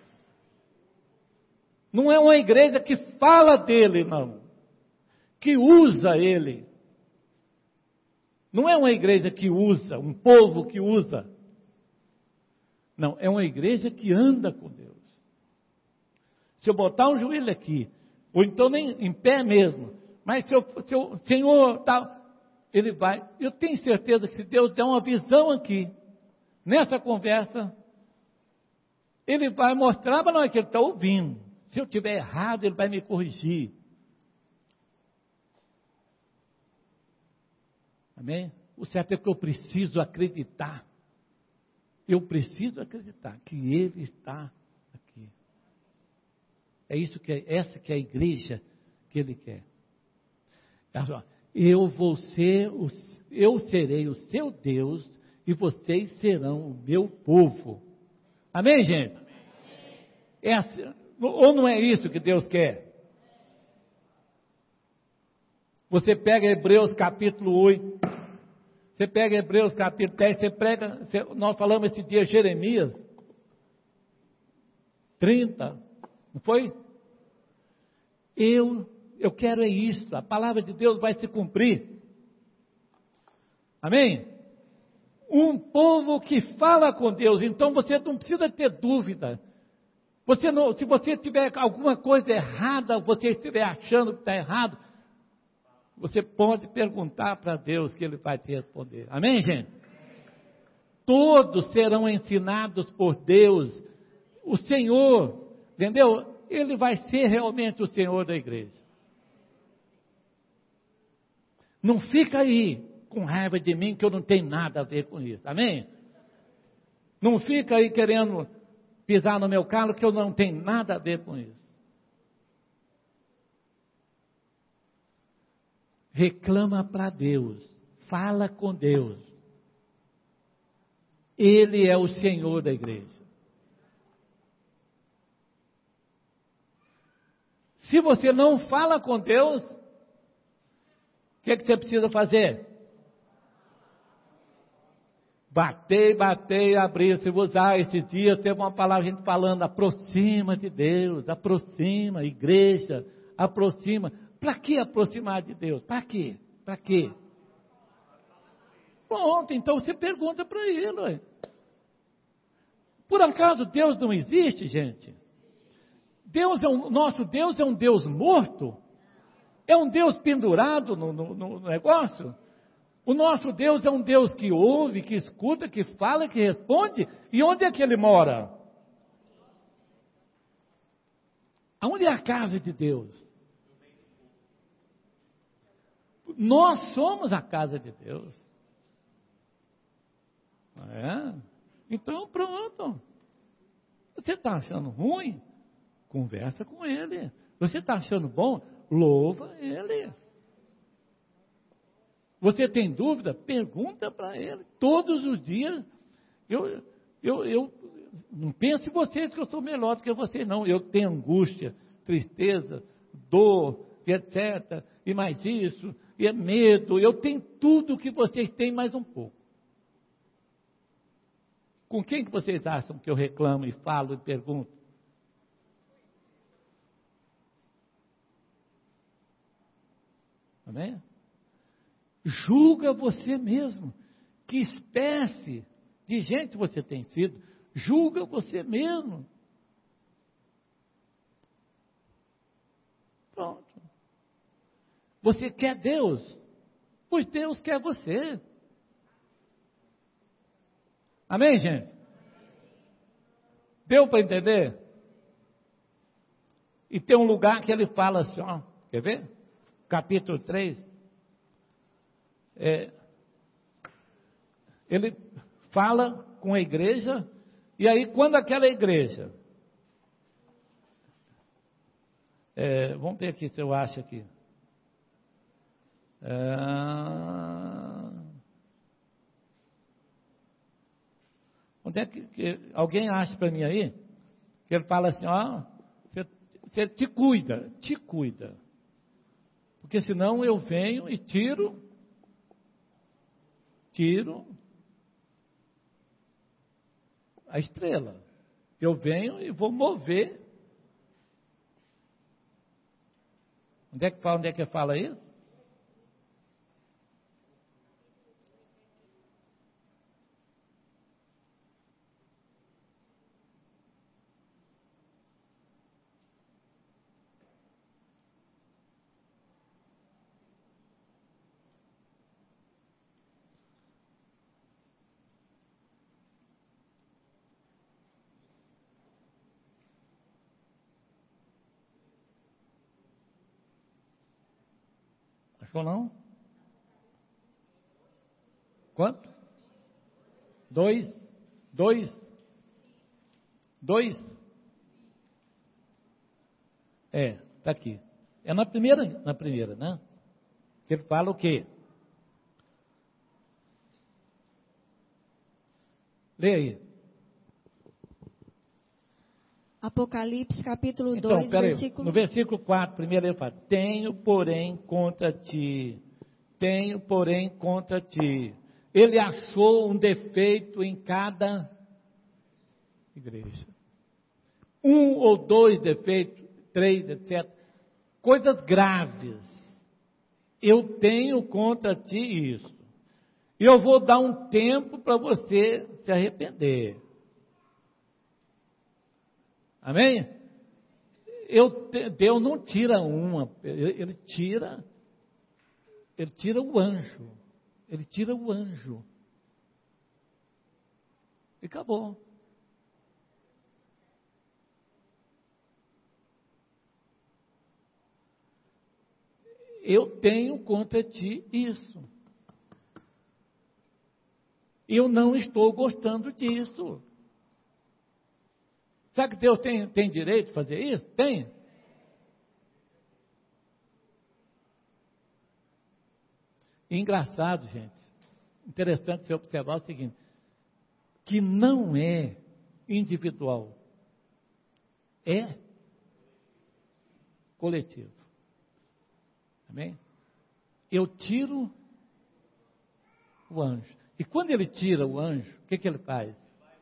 Speaker 1: Não é uma igreja que fala dele, não. Que usa ele. Não é uma igreja que usa, um povo que usa. Não, é uma igreja que anda com Deus. Se eu botar um joelho aqui, ou então nem em pé mesmo, mas se, eu, se o Senhor tá, ele vai. Eu tenho certeza que se Deus der uma visão aqui, nessa conversa, Ele vai mostrar para nós que Ele está ouvindo. Se eu estiver errado, Ele vai me corrigir. Amém? O certo é que eu preciso acreditar. Eu preciso acreditar que Ele está aqui. É isso que é, essa que é a igreja que Ele quer. Eu vou ser, o, eu serei o seu Deus e vocês serão o meu povo. Amém, gente? É assim. Ou não é isso que Deus quer? Você pega Hebreus capítulo oito, você pega Hebreus capítulo dez, você prega, você, nós falamos esse dia Jeremias trinta, não foi? Eu, eu quero é isso, a palavra de Deus vai se cumprir. Amém? Um povo que fala com Deus, então você não precisa ter dúvida. Você não, se você tiver alguma coisa errada, você estiver achando que está errado, você pode perguntar para Deus que Ele vai te responder. Amém, gente? Todos serão ensinados por Deus. O Senhor, entendeu? Ele vai ser realmente o Senhor da igreja. Não fica aí com raiva de mim que eu não tenho nada a ver com isso. Amém? Não fica aí querendo pisar no meu calo que eu não tenho nada a ver com isso. Reclama para Deus, fala com Deus. Ele é o Senhor da igreja. Se você não fala com Deus, o que, que você precisa fazer? Bater, bater, abrir. Se usar esses dias, teve uma palavra, a gente falando, aproxima de Deus, aproxima, igreja, aproxima. Para que aproximar de Deus? Para quê? Para quê? Pronto, então você pergunta para Ele. Ué. Por acaso Deus não existe, gente? Deus é um, nosso Deus é um Deus morto? É um Deus pendurado no, no, no negócio? O nosso Deus é um Deus que ouve, que escuta, que fala, que responde. E onde é que Ele mora? Aonde é a casa de Deus? Nós somos a casa de Deus. É? Então pronto. Você está achando ruim? Conversa com Ele. Você está achando bom? Louva Ele. Você tem dúvida? Pergunta para Ele. Todos os dias, eu, eu, eu, não pense vocês que eu sou melhor do que vocês, não. Eu tenho angústia, tristeza, dor, e etcétera. E mais isso, e é medo. Eu tenho tudo que vocês têm, mais um pouco. Com quem que vocês acham que eu reclamo e falo e pergunto? Amém? Julga você mesmo. Que espécie de gente você tem sido? Julga você mesmo. Pronto. Você quer Deus? Pois Deus quer você. Amém, gente? Deu para entender? E tem um lugar que ele fala assim, ó, quer ver? Capítulo três. É, ele fala com a igreja, e aí quando aquela igreja, é, vamos ver aqui se eu acho aqui, é, onde é que, que alguém acha para mim aí, que ele fala assim, ó, você, você te cuida, te cuida, porque senão eu venho e tiro, tiro, a estrela. Eu venho e vou mover. Onde é que fala, onde é que fala isso? Achou não? Quanto? Dois? Dois? Dois? É, está aqui. É na primeira, na primeira, né? Que ele fala o quê? Lê aí.
Speaker 2: Apocalipse capítulo
Speaker 1: Então,
Speaker 2: dois,
Speaker 1: peraí,
Speaker 2: versículo...
Speaker 1: no versículo quatro, primeiro ele fala, tenho, porém, contra ti, tenho, porém, contra ti. Ele achou um defeito em cada igreja. Um ou dois defeitos, três, etcétera. Coisas graves. Eu tenho contra ti isso. E eu vou dar um tempo para você se arrepender. Amém? Eu, Deus não tira uma, ele tira, ele tira o anjo, ele tira o anjo, e acabou. Eu tenho contra ti isso, eu não estou gostando disso. Sabe que Deus tem, tem direito de fazer isso? Tem. E engraçado, gente, interessante você observar o seguinte, que não é individual, é coletivo. Amém? Eu tiro o anjo. E quando ele tira o anjo, o que, que ele faz?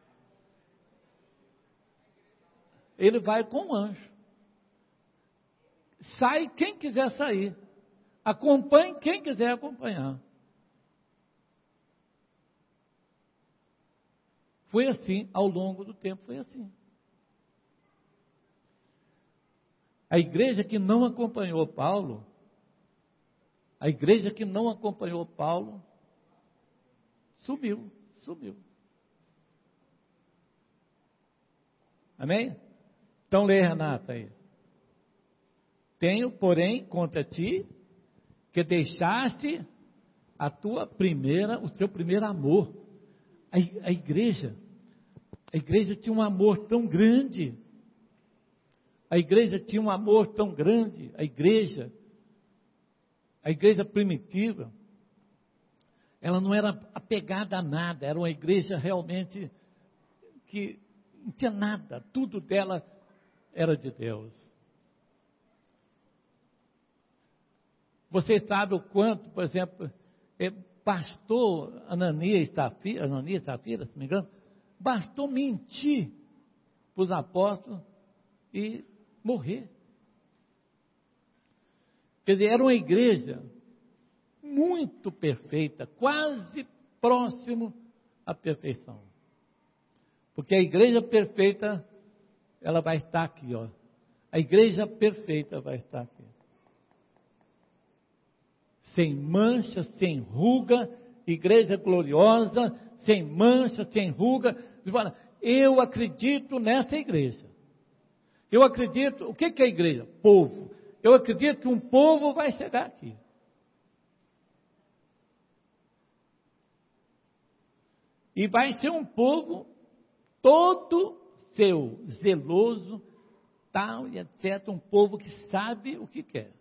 Speaker 1: Ele vai com o anjo. Sai quem quiser sair. Acompanhe quem quiser acompanhar. Foi assim, ao longo do tempo foi assim. A igreja que não acompanhou Paulo, a igreja que não acompanhou Paulo, sumiu, sumiu. Amém? Então lê, Renata, aí. Tenho, porém, contra ti, que deixaste a tua primeira, o teu primeiro amor. A, a igreja, a igreja tinha um amor tão grande, a igreja tinha um amor tão grande, a igreja, a igreja primitiva, ela não era apegada a nada, era uma igreja realmente que não tinha nada, tudo dela era de Deus. Você sabe o quanto, por exemplo, é, bastou Ananias e Safira, Ananias e Safira, se não me engano, bastou mentir para os apóstolos e morrer. Quer dizer, era uma igreja muito perfeita, quase próximo à perfeição. Porque a igreja perfeita, ela vai estar aqui, ó. A igreja perfeita vai estar aqui. Sem mancha, sem ruga, igreja gloriosa, sem mancha, sem ruga. Eu acredito nessa igreja. Eu acredito, o que é a igreja? Povo. Eu acredito que um povo vai chegar aqui. E vai ser um povo todo seu, zeloso, tal e etcétera. Um povo que sabe o que quer.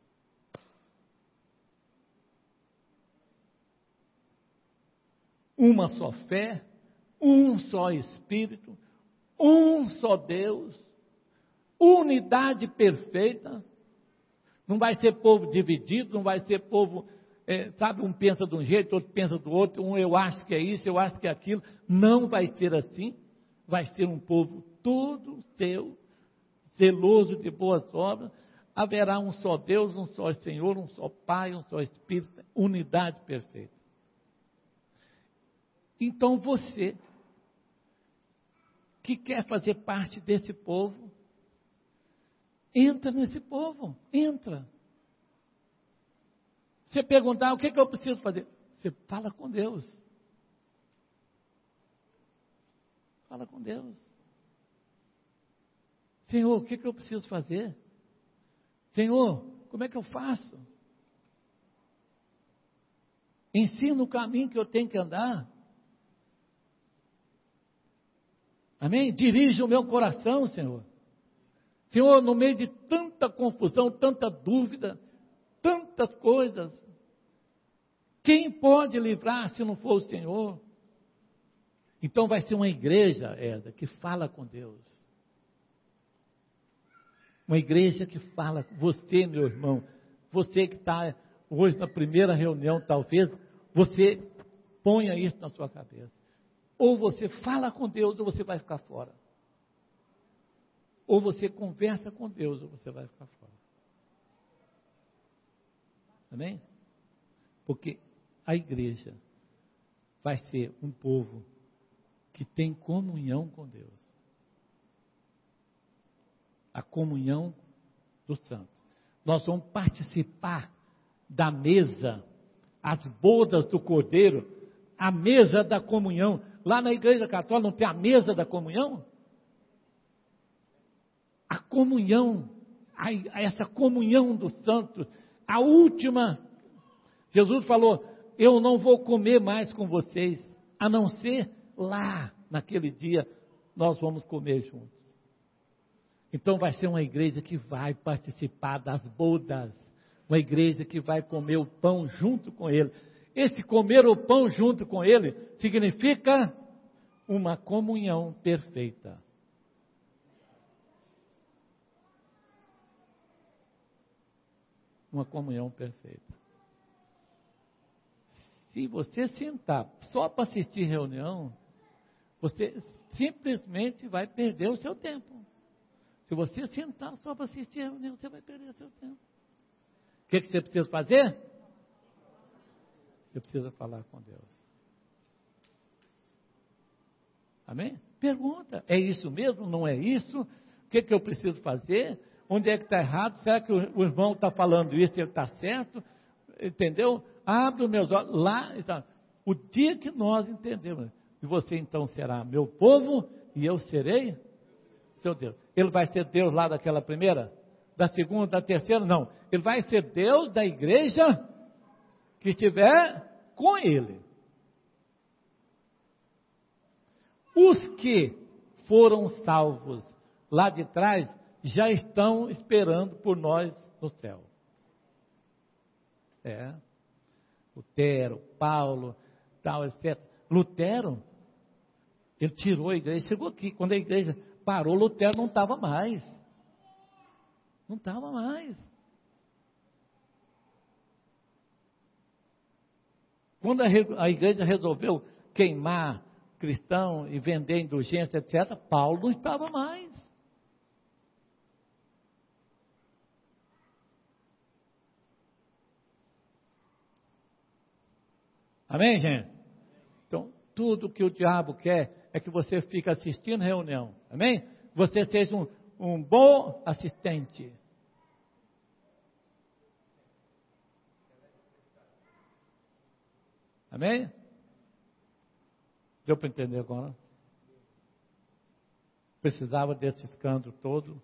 Speaker 1: Uma só fé, um só Espírito, um só Deus, unidade perfeita. Não vai ser povo dividido, não vai ser povo, é, sabe, um pensa de um jeito, outro pensa do outro, um eu acho que é isso, eu acho que é aquilo. Não vai ser assim. Vai ser um povo todo seu, zeloso de boas obras. Haverá um só Deus, um só Senhor, um só Pai, um só Espírito, unidade perfeita. Então você, que quer fazer parte desse povo, entra nesse povo, entra. Você perguntar, o que, que eu preciso fazer? Você fala com Deus. Fala com Deus. Senhor, o que, que eu preciso fazer? Senhor, como é que eu faço? Ensina o caminho que eu tenho que andar. Amém? Dirige o meu coração, Senhor. Senhor, no meio de tanta confusão, tanta dúvida, tantas coisas, quem pode livrar se não for o Senhor? Então vai ser uma igreja, Eda, que fala com Deus. Uma igreja que fala com você, meu irmão. Você que está hoje na primeira reunião, talvez, você ponha isso na sua cabeça. Ou você fala com Deus, ou você vai ficar fora. Ou você conversa com Deus, ou você vai ficar fora. Amém? Porque a igreja vai ser um povo que tem comunhão com Deus. A comunhão dos santos. Nós vamos participar da mesa, as bodas do Cordeiro, a mesa da comunhão. Lá na igreja católica não tem a mesa da comunhão? A comunhão, a, essa comunhão dos santos, a última. Jesus falou, eu não vou comer mais com vocês, a não ser lá, naquele dia, nós vamos comer juntos. Então vai ser uma igreja que vai participar das bodas, uma igreja que vai comer o pão junto com ele. Esse comer o pão junto com ele significa uma comunhão perfeita. Uma comunhão perfeita. Se você sentar só para assistir reunião, você simplesmente vai perder o seu tempo. Se você sentar só para assistir reunião, você vai perder o seu tempo. O que, que você precisa fazer? Você precisa falar com Deus. Amém? Pergunta, é isso mesmo? Não é isso? O que, que eu preciso fazer? Onde é que está errado? Será que o, o irmão está falando isso e ele está certo? Entendeu? Abre os meus olhos. Lá está. O dia que nós entendemos, e você então será meu povo e eu serei seu Deus. Ele vai ser Deus lá daquela primeira? Da segunda, da terceira? Não. Ele vai ser Deus da igreja que estiver com ele. Os que foram salvos lá de trás já estão esperando por nós no céu. É. Lutero, Paulo, tal, etcétera. Lutero Ele tirou a igreja, chegou aqui. Quando a igreja parou, Lutero não estava mais. Não estava mais. Quando a, a igreja resolveu queimar cristão e vender indulgência, etcétera, Paulo não estava mais. Amém, gente? Então, tudo que o diabo quer é que você fique assistindo reunião. Amém? Você seja um, um bom assistente. Amém? Deu para entender agora? Precisava desse escândalo todo.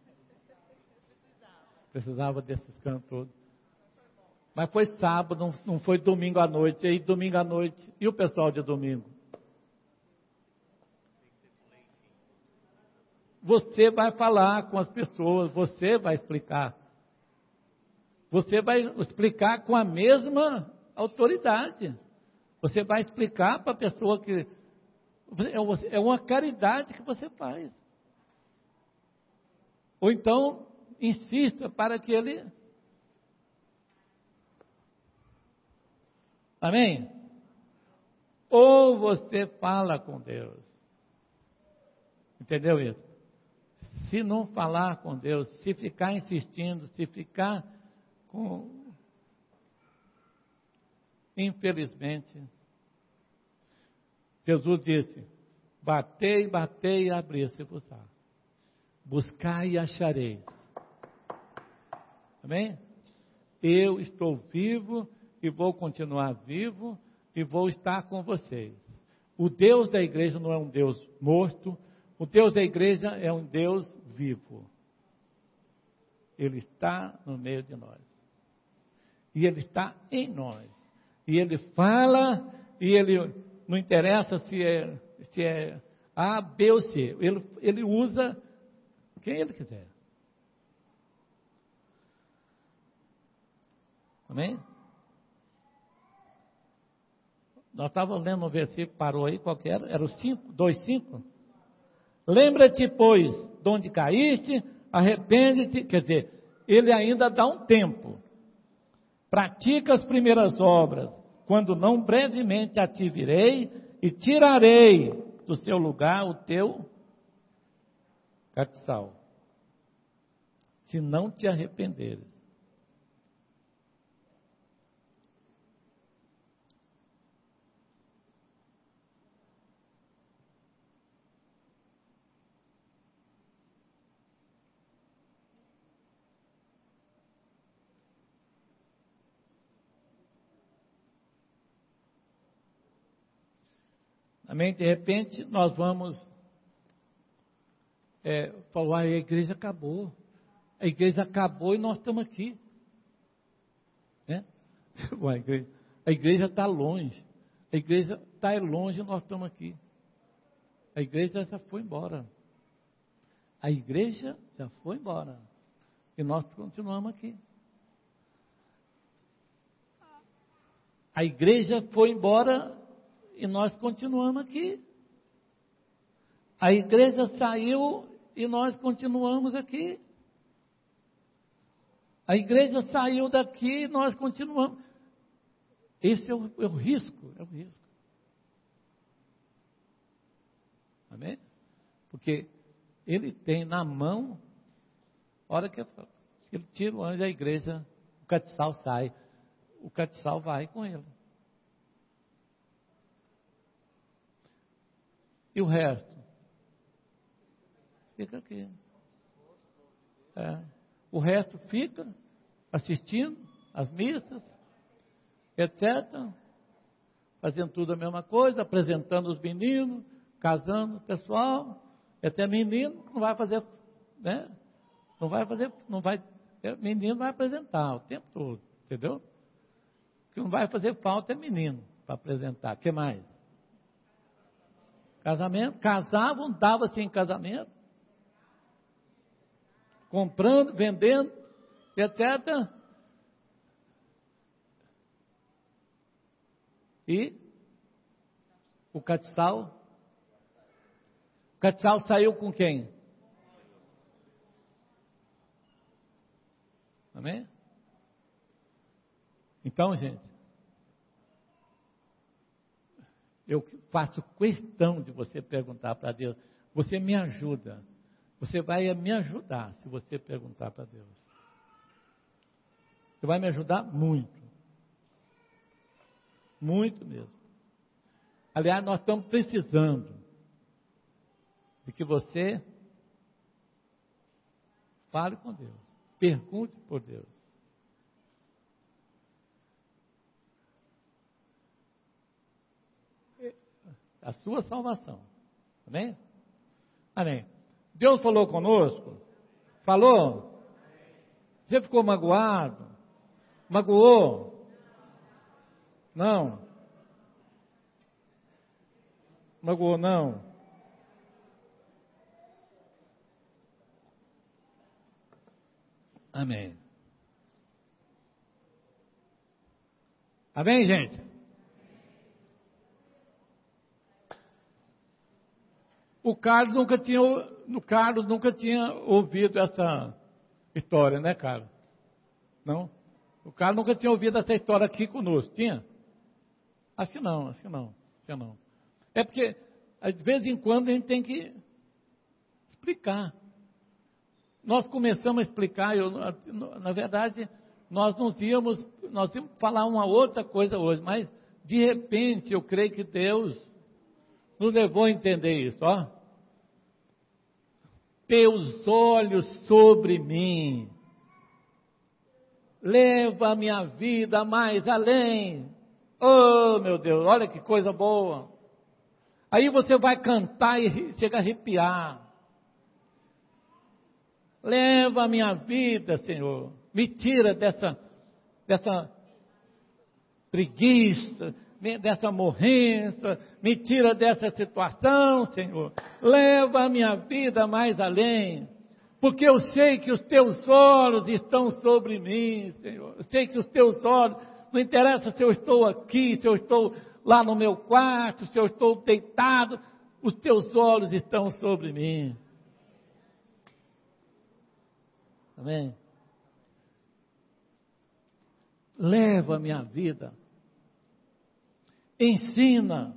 Speaker 1: Precisava desse escândalo todo. Mas foi sábado, não, não foi domingo à noite. E aí, domingo à noite, e o pessoal de domingo? Você vai falar com as pessoas, você vai explicar. Você vai explicar com a mesma autoridade. Você vai explicar para a pessoa que é uma caridade que você faz. Ou então, insista para que ele... Amém? Ou você fala com Deus. Entendeu isso? Se não falar com Deus, se ficar insistindo, se ficar com... Infelizmente, Jesus disse, batei, batei e abri-se-vos-á. Buscai e achareis. Amém? Eu estou vivo e vou continuar vivo e vou estar com vocês. O Deus da igreja não é um Deus morto, o Deus da igreja é um Deus vivo. Ele está no meio de nós. E Ele está em nós. E Ele fala, e Ele não interessa se é, se é A, B ou C. Ele, ele usa quem Ele quiser. Amém? Nós estávamos lendo um versículo, parou aí, qual que era? Era o cinco, dois, cinco? Lembra-te, pois, de onde caíste, arrepende-te, quer dizer, ele ainda dá um tempo. Pratica as primeiras obras, quando não brevemente a te virei e tirarei do seu lugar o teu castiçal, se não te arrependeres. Amém? De repente, nós vamos é, falar, a igreja acabou. A igreja acabou e nós estamos aqui. Né? A igreja está longe. A igreja está longe e nós estamos aqui. A igreja já foi embora. A igreja já foi embora. E nós continuamos aqui. A igreja foi embora e nós continuamos aqui. A igreja saiu e nós continuamos aqui. A igreja saiu daqui e nós continuamos. Esse é o, é o risco, é o risco. Amém? Porque ele tem na mão, a hora que ele tira o anjo da igreja, o castiçal sai. O castiçal vai com ele. E o resto? Fica aqui. É. O resto fica assistindo as missas, etcétera. Fazendo tudo a mesma coisa, apresentando os meninos, casando o pessoal. Até menino não vai fazer, né? Não vai fazer, não vai, menino vai apresentar o tempo todo, entendeu? O que não vai fazer falta é menino para apresentar. O que mais? Casamento, casavam, davam-se em casamento, comprando, vendendo, etcétera. E o castiçal castiçal saiu com quem? Amém? Então, gente, eu faço questão de você perguntar para Deus. Você me ajuda. Você vai me ajudar se você perguntar para Deus. Você vai me ajudar muito. Muito mesmo. Aliás, nós estamos precisando de que você fale com Deus. Pergunte por Deus. A sua salvação. Amém? Amém. Deus falou conosco? Falou? Você ficou magoado? Magoou? Não. Magoou não? Amém. Amém, gente? O Carlos nunca tinha, o Carlos nunca tinha ouvido essa história, né, Carlos? Não? O Carlos nunca tinha ouvido essa história aqui conosco, tinha? Acho que não, acho que não, acho que não. É porque, de vez em quando, a gente tem que explicar. Nós começamos a explicar, eu, na verdade, nós não íamos, nós íamos falar uma outra coisa hoje, mas, de repente, eu creio que Deus nos levou a entender isso, ó. Teus olhos sobre mim, leva a minha vida mais além. Oh, meu Deus, olha que coisa boa. Aí você vai cantar e chega a arrepiar. Leva a minha vida, Senhor, me tira dessa, dessa preguiça, dessa morrência, me tira dessa situação, Senhor, leva a minha vida mais além, porque eu sei que os teus olhos estão sobre mim, Senhor, eu sei que os teus olhos, não interessa se eu estou aqui, se eu estou lá no meu quarto, se eu estou deitado, os teus olhos estão sobre mim. Amém? Leva a minha vida, ensina,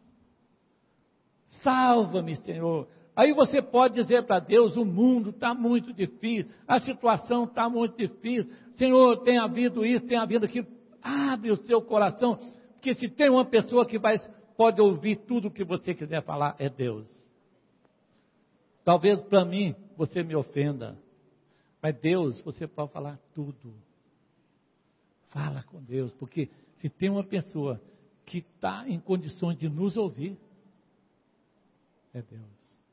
Speaker 1: salva-me, Senhor. Aí você pode dizer para Deus, o mundo está muito difícil, a situação está muito difícil, Senhor, tem havido isso, tem havido aquilo, abre o seu coração, porque se tem uma pessoa que vai, pode ouvir tudo o que você quiser falar, é Deus. Talvez para mim, você me ofenda, mas Deus, você pode falar tudo. Fala com Deus, porque se tem uma pessoa que está em condições de nos ouvir, é Deus.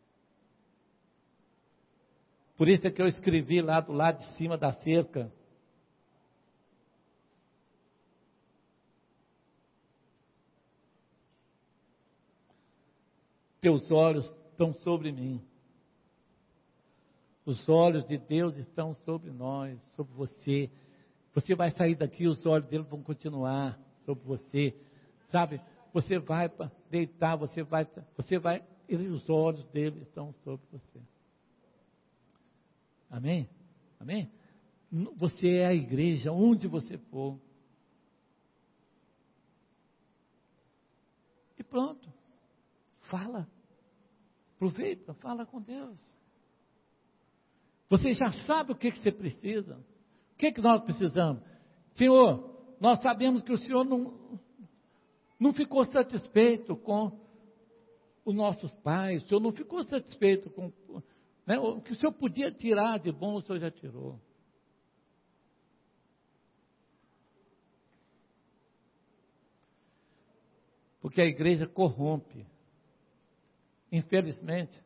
Speaker 1: Por isso é que eu escrevi lá do lado de cima da cerca, teus olhos estão sobre mim. Os olhos de Deus estão sobre nós, sobre você. Você vai sair daqui, os olhos dele vão continuar sobre você. Sabe, você vai deitar, você vai, você vai, ele, os olhos dele estão sobre você. Amém? Amém? Você é a igreja, onde você for. E pronto. Fala. Aproveita, fala com Deus. Você já sabe o que, que você precisa. O que, que nós precisamos? Senhor, nós sabemos que o Senhor não, não ficou satisfeito com os nossos pais. O Senhor não ficou satisfeito com... Né, o que o Senhor podia tirar de bom, o Senhor já tirou. Porque a igreja corrompe. Infelizmente,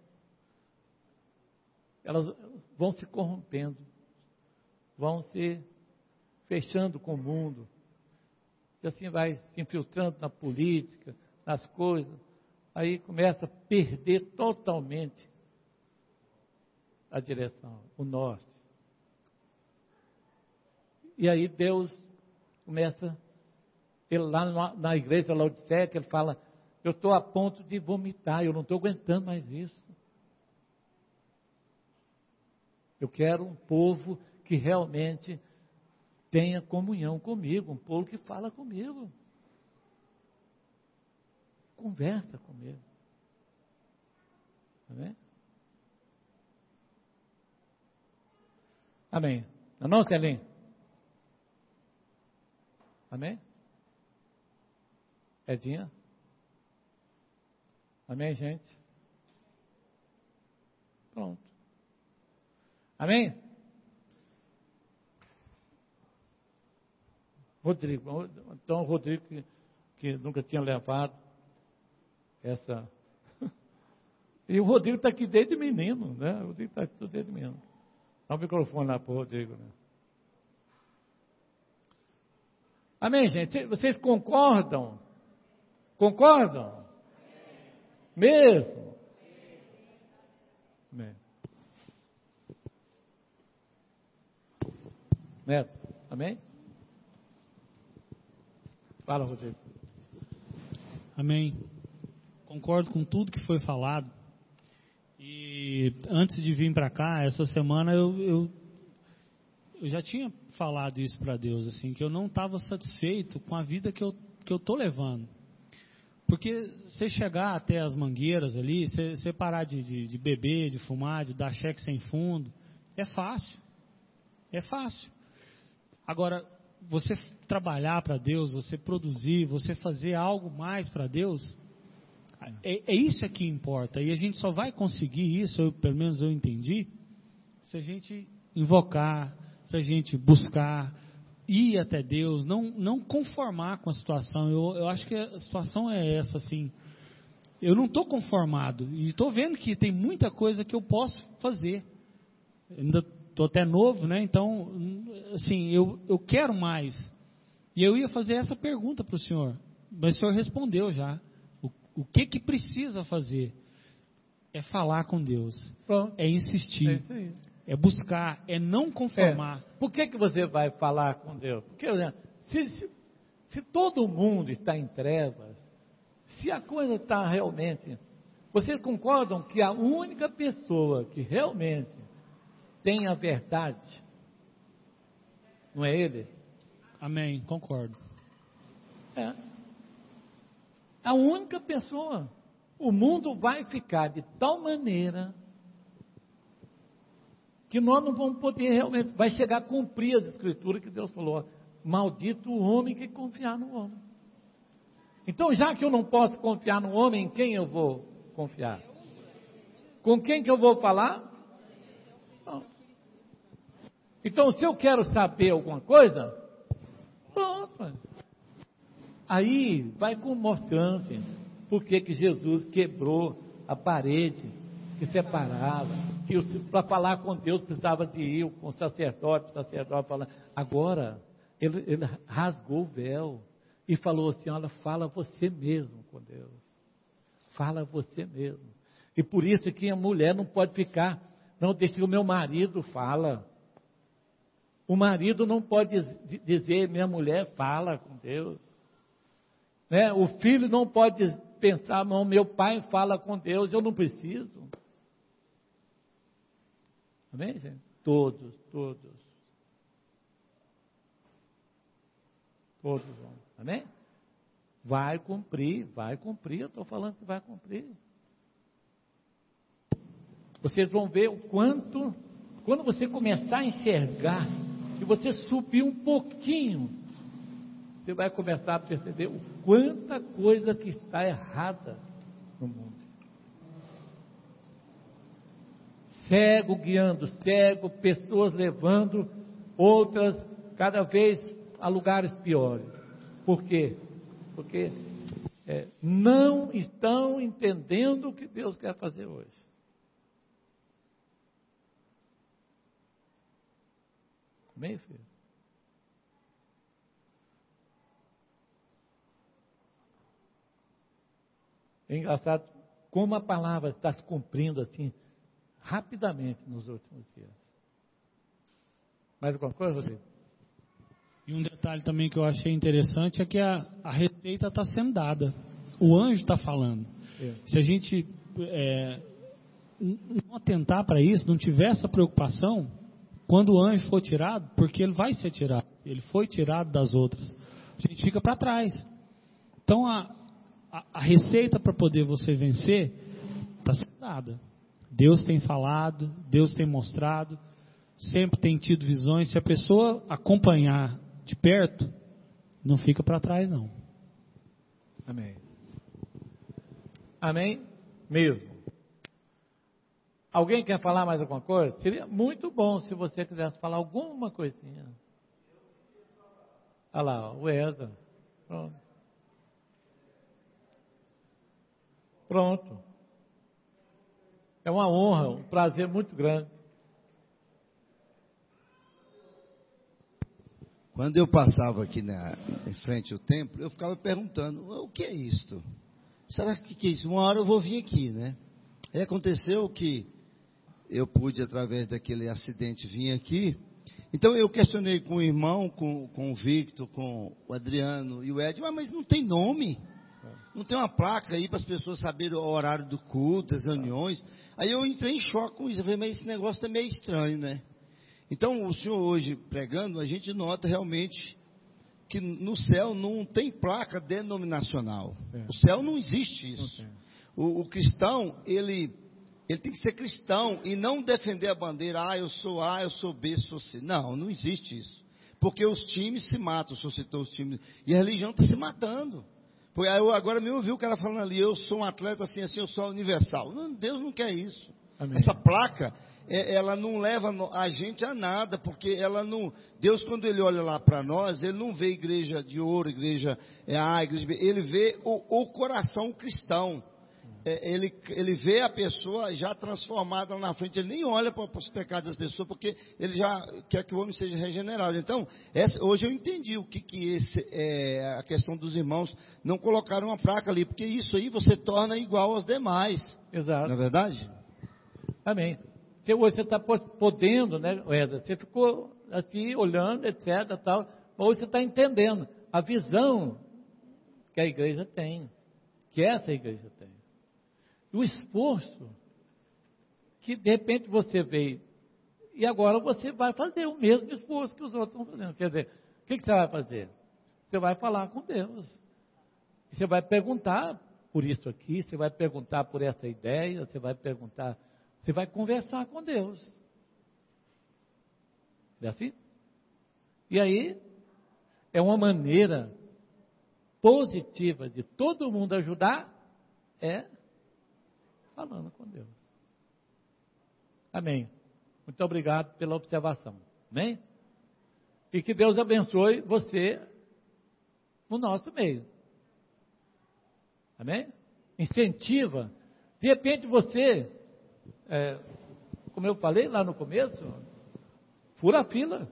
Speaker 1: elas vão se corrompendo, vão se fechando com o mundo, e assim vai se infiltrando na política, nas coisas, aí começa a perder totalmente a direção, o norte. E aí Deus começa, ele lá na, na igreja Laodiceia, que ele fala, eu estou a ponto de vomitar, eu não estou aguentando mais isso. Eu quero um povo que realmente tenha comunhão comigo, um povo que fala comigo. Conversa comigo. Amém? Amém. Não, não, Celim? Amém? Edinha? Amém, gente? Pronto. Amém? Rodrigo. Então, o Rodrigo, que, que nunca tinha levado essa... E o Rodrigo está aqui desde menino, né? O Rodrigo está aqui desde menino. Dá o microfone lá para o Rodrigo, né? Amém, gente? Vocês concordam? Concordam? Mesmo? Amém. Neto, amém? Fala, Rodrigo.
Speaker 3: Amém. Concordo com tudo que foi falado. E antes de vir para cá, essa semana eu, eu, eu já tinha falado isso para Deus, assim, que eu não estava satisfeito com a vida que eu que eu estou levando. Porque você chegar até as mangueiras ali, você, você parar de, de, de beber, de fumar, de dar cheque sem fundo, é fácil. É fácil. Agora, você trabalhar para Deus, você produzir, você fazer algo mais para Deus, é, é isso que importa. E a gente só vai conseguir isso, eu, pelo menos eu entendi, se a gente invocar, se a gente buscar, ir até Deus, não, não conformar com a situação. Eu, eu acho que a situação é essa, assim. Eu não estou conformado. E estou vendo que tem muita coisa que eu posso fazer. Ainda estou até novo, né? Então, assim, eu, eu quero mais. E eu ia fazer essa pergunta para o senhor, mas o senhor respondeu já. O, o que que precisa fazer? É falar com Deus.
Speaker 1: Pronto.
Speaker 3: É insistir.
Speaker 1: É isso aí.
Speaker 3: É buscar, é não conformar.
Speaker 1: É. Por que que você vai falar com Deus? Porque se, se, se todo mundo está em trevas, se a coisa está realmente... Vocês concordam que a única pessoa que realmente tem a verdade, não é ele?
Speaker 3: Amém, concordo.
Speaker 1: É. A única pessoa. O mundo vai ficar de tal maneira que nós não vamos poder realmente, vai chegar a cumprir as escrituras que Deus falou, maldito o homem que confiar no homem. Então, já que eu não posso confiar no homem, em quem eu vou confiar? Com quem que eu vou falar? Não. Então, se eu quero saber alguma coisa, pronto. Aí vai mostrando, por que que Jesus quebrou a parede que separava, que para falar com Deus precisava de ir com o sacerdote, o sacerdote falar. Agora, ele, ele rasgou o véu e falou assim, olha, fala você mesmo com Deus. Fala você mesmo. E por isso que a mulher não pode ficar, não, deixa que o meu marido fala. O marido não pode dizer, minha mulher fala com Deus. Né? O filho não pode pensar, não, meu pai fala com Deus, eu não preciso. Amém, gente? Todos, todos. Todos vão. Amém? Vai cumprir, vai cumprir. Eu estou falando que vai cumprir. Vocês vão ver o quanto, quando você começar a enxergar, se você subir um pouquinho, você vai começar a perceber o quanta coisa que está errada no mundo. Cego guiando cego, pessoas levando outras cada vez a lugares piores. Por quê? Porque é, não estão entendendo o que Deus quer fazer hoje. Amém, filho? É engraçado como a palavra está se cumprindo assim, rapidamente nos últimos dias. Mais alguma coisa, Rodrigo?
Speaker 3: E um detalhe também que eu achei interessante é que a, a receita está sendo dada. O anjo está falando. É. Se a gente é, não atentar para isso, não tiver essa preocupação, quando o anjo for tirado, porque ele vai ser tirado, ele foi tirado das outras, a gente fica para trás. Então a, a, a receita para poder você vencer está sendo dada. Deus tem falado, Deus tem mostrado, sempre tem tido visões. Se a pessoa acompanhar de perto, não fica para trás não.
Speaker 1: Amém. Amém? Mesmo. Alguém quer falar mais alguma coisa? Seria muito bom se você quisesse falar alguma coisinha. Olha lá, o Ezra. Pronto. Pronto. É uma honra, um prazer muito grande.
Speaker 4: Quando eu passava aqui na, em frente ao templo, eu ficava perguntando, o que é isto? Será que, que é isso? Uma hora eu vou vir aqui, né? Aí aconteceu que eu pude, através daquele acidente, vir aqui. Então eu questionei com o irmão, com, com o Victor, com o Adriano e o Ed, mas não tem nome? Não tem uma placa aí para as pessoas saberem o horário do culto, as reuniões? Aí eu entrei em choque com isso, eu falei, mas esse negócio tá meio estranho, né? Então o senhor hoje pregando, a gente nota realmente que no céu não tem placa denominacional. É. O céu não existe isso. Okay. O, o cristão, ele, ele tem que ser cristão e não defender a bandeira, ah, eu sou A, eu sou B, sou C. Não, não existe isso. Porque os times se matam, o senhor citou os times, e a religião está se matando. Porque eu agora mesmo vi o cara falando ali, eu sou um atleta assim, assim, eu sou universal. Não, Deus não quer isso. Amém. Essa placa, é, ela não leva a gente a nada, porque ela não... Deus, quando Ele olha lá para nós, Ele não vê igreja de ouro, igreja A, igreja B, Ele vê o, o coração cristão. É, ele, ele vê a pessoa já transformada lá na frente, Ele nem olha para, para os pecados das pessoas, porque Ele já quer que o homem seja regenerado. Então, essa, hoje eu entendi o que, que esse, é, a questão dos irmãos não colocaram uma placa ali, porque isso aí você torna igual aos demais.
Speaker 1: Exato.
Speaker 4: Não é verdade?
Speaker 1: Amém. Você, hoje você está podendo, né, Edra? Você ficou assim, olhando, etc, tal, mas hoje você está entendendo a visão que a igreja tem, que essa igreja tem. O esforço que de repente você veio e agora você vai fazer o mesmo esforço que os outros estão fazendo. Quer dizer, o que, que você vai fazer? Você vai falar com Deus. Você vai perguntar por isso aqui, você vai perguntar por essa ideia, você vai perguntar, você vai conversar com Deus. É assim? E aí, é uma maneira positiva de todo mundo ajudar, é falando com Deus. Amém. Muito obrigado pela observação. Amém? E que Deus abençoe você no nosso meio. Amém? Incentiva. De repente você, é, como eu falei lá no começo, fura a fila.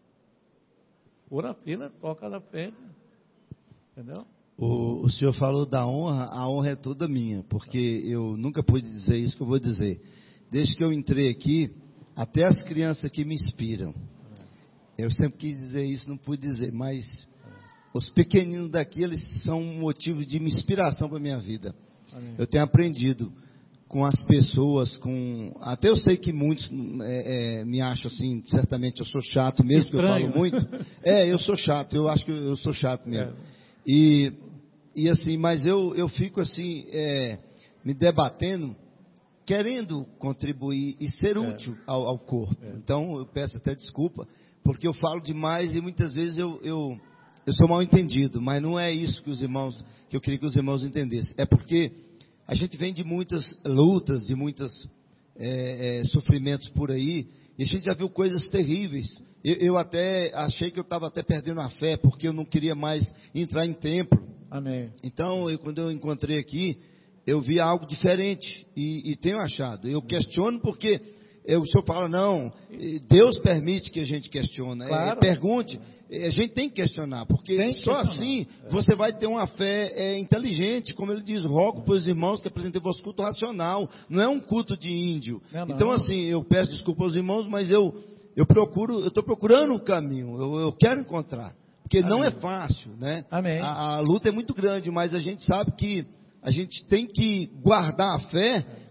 Speaker 1: Fura a fila, toca na frente. Entendeu?
Speaker 4: O, o senhor falou da honra, a honra é toda minha, porque eu nunca pude dizer isso que eu vou dizer. Desde que eu entrei aqui, até as crianças aqui me inspiram. Eu sempre quis dizer isso, não pude dizer, mas os pequeninos daqui, eles são um motivo de inspiração para a minha vida. Amém. Eu tenho aprendido com as pessoas, com até eu sei que muitos é, é, me acham assim, certamente eu sou chato mesmo, que eu falo muito. É, eu sou chato, eu acho que eu sou chato mesmo. É. E, e assim, mas eu, eu fico assim, é, me debatendo, querendo contribuir e ser é. útil ao, ao corpo. É. Então, eu peço até desculpa, porque eu falo demais e muitas vezes eu, eu, eu sou mal entendido, mas não é isso que os irmãos, que eu queria que os irmãos entendessem. É porque a gente vem de muitas lutas, de muitos é, é, sofrimentos por aí, e a gente já viu coisas terríveis. Eu, eu até achei que eu estava até perdendo a fé, porque eu não queria mais entrar em templo.
Speaker 1: Amém.
Speaker 4: Então, eu, quando eu encontrei aqui, eu vi algo diferente, e, e tenho achado. Eu questiono porque eu, o senhor fala, não, Deus permite que a gente questione. Claro. É, pergunte, a gente tem que questionar, porque que só questionar. Assim é. Você vai ter uma fé é, inteligente, como ele diz, rogo para os irmãos que apresentem vosso culto racional, não é um culto de índio. Não, não. Então, assim, eu peço desculpa aos irmãos, mas eu... Eu procuro, eu estou procurando um caminho, eu, eu quero encontrar, porque Amém. Não é fácil, né?
Speaker 1: Amém.
Speaker 4: A, a luta é muito grande, mas a gente sabe que a gente tem que guardar a fé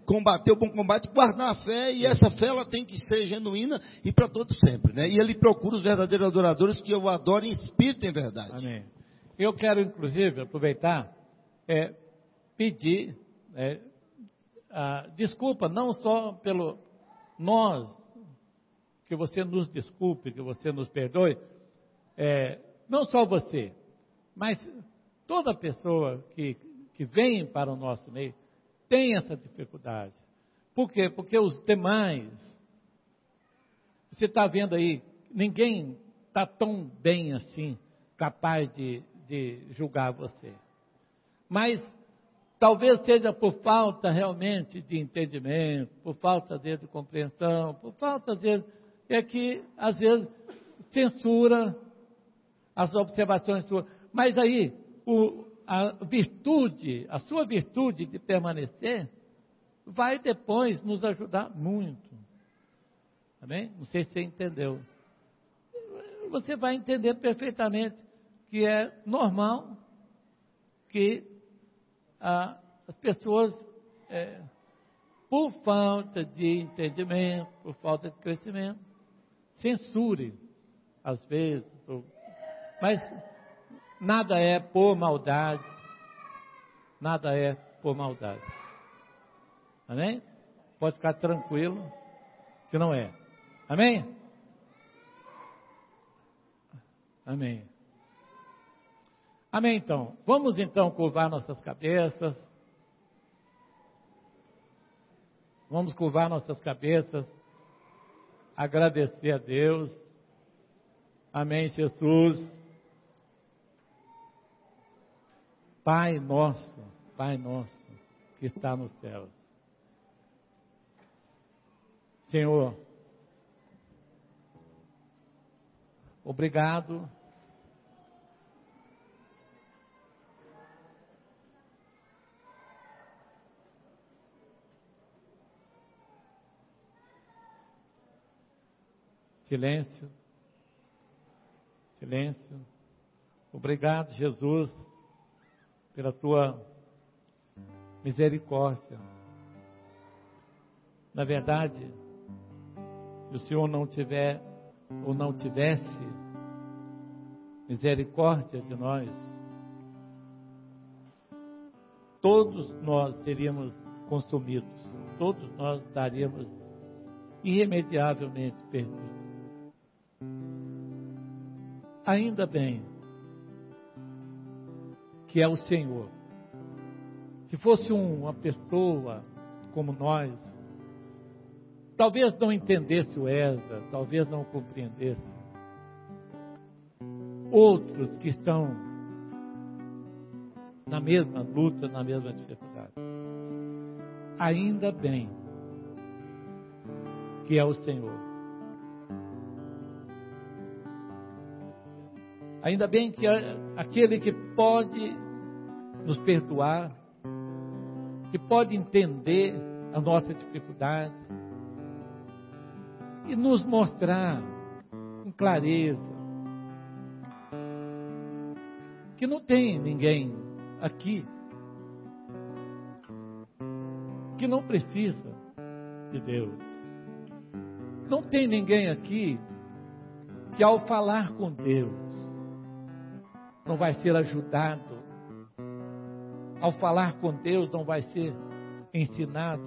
Speaker 4: combater o bom combate, guardar a fé, e essa fé ela tem que ser genuína e para todo sempre, né? E ele procura os verdadeiros adoradores que o adorem em espírito e em verdade.
Speaker 1: Amém. Eu quero, inclusive, aproveitar, é, pedir é, a, desculpa, não só pelo nós, que você nos desculpe, que você nos perdoe, é, não só você, mas toda pessoa que, que vem para o nosso meio tem essa dificuldade. Por quê? Porque os demais, você está vendo aí, ninguém está tão bem assim, capaz de, de julgar você. Mas talvez seja por falta realmente de entendimento, por falta às vezes de compreensão, por falta às vezes, é que às vezes censura as observações suas. Mas aí, o, a virtude, a sua virtude de permanecer, vai depois nos ajudar muito. Amém? Não sei se você entendeu. Você vai entender perfeitamente que é normal que ah, as pessoas, é, por falta de entendimento, por falta de crescimento, censurem, às vezes, ou, mas nada é por maldade, nada é por maldade. Amém? Pode ficar tranquilo que não é. Amém? Amém. Amém, então. Vamos então curvar nossas cabeças. Vamos curvar nossas cabeças. Agradecer a Deus. Amém, Jesus. Pai nosso, Pai nosso, que está nos céus. Senhor, obrigado silêncio, silêncio. Obrigado, Jesus, pela tua misericórdia. Na verdade, se o Senhor não tiver ou não tivesse misericórdia de nós, todos nós seríamos consumidos, todos nós estaríamos irremediavelmente perdidos. Ainda bem que é o Senhor. Se fosse uma pessoa como nós, talvez não entendesse o Ezra, talvez não compreendesse. Outros que estão na mesma luta, na mesma dificuldade. Ainda bem que é o Senhor. Ainda bem que é aquele que pode nos perdoar, que pode entender a nossa dificuldade e nos mostrar com clareza que não tem ninguém aqui que não precisa de Deus. Não tem ninguém aqui que ao falar com Deus não vai ser ajudado. Ao falar com Deus não vai ser ensinado.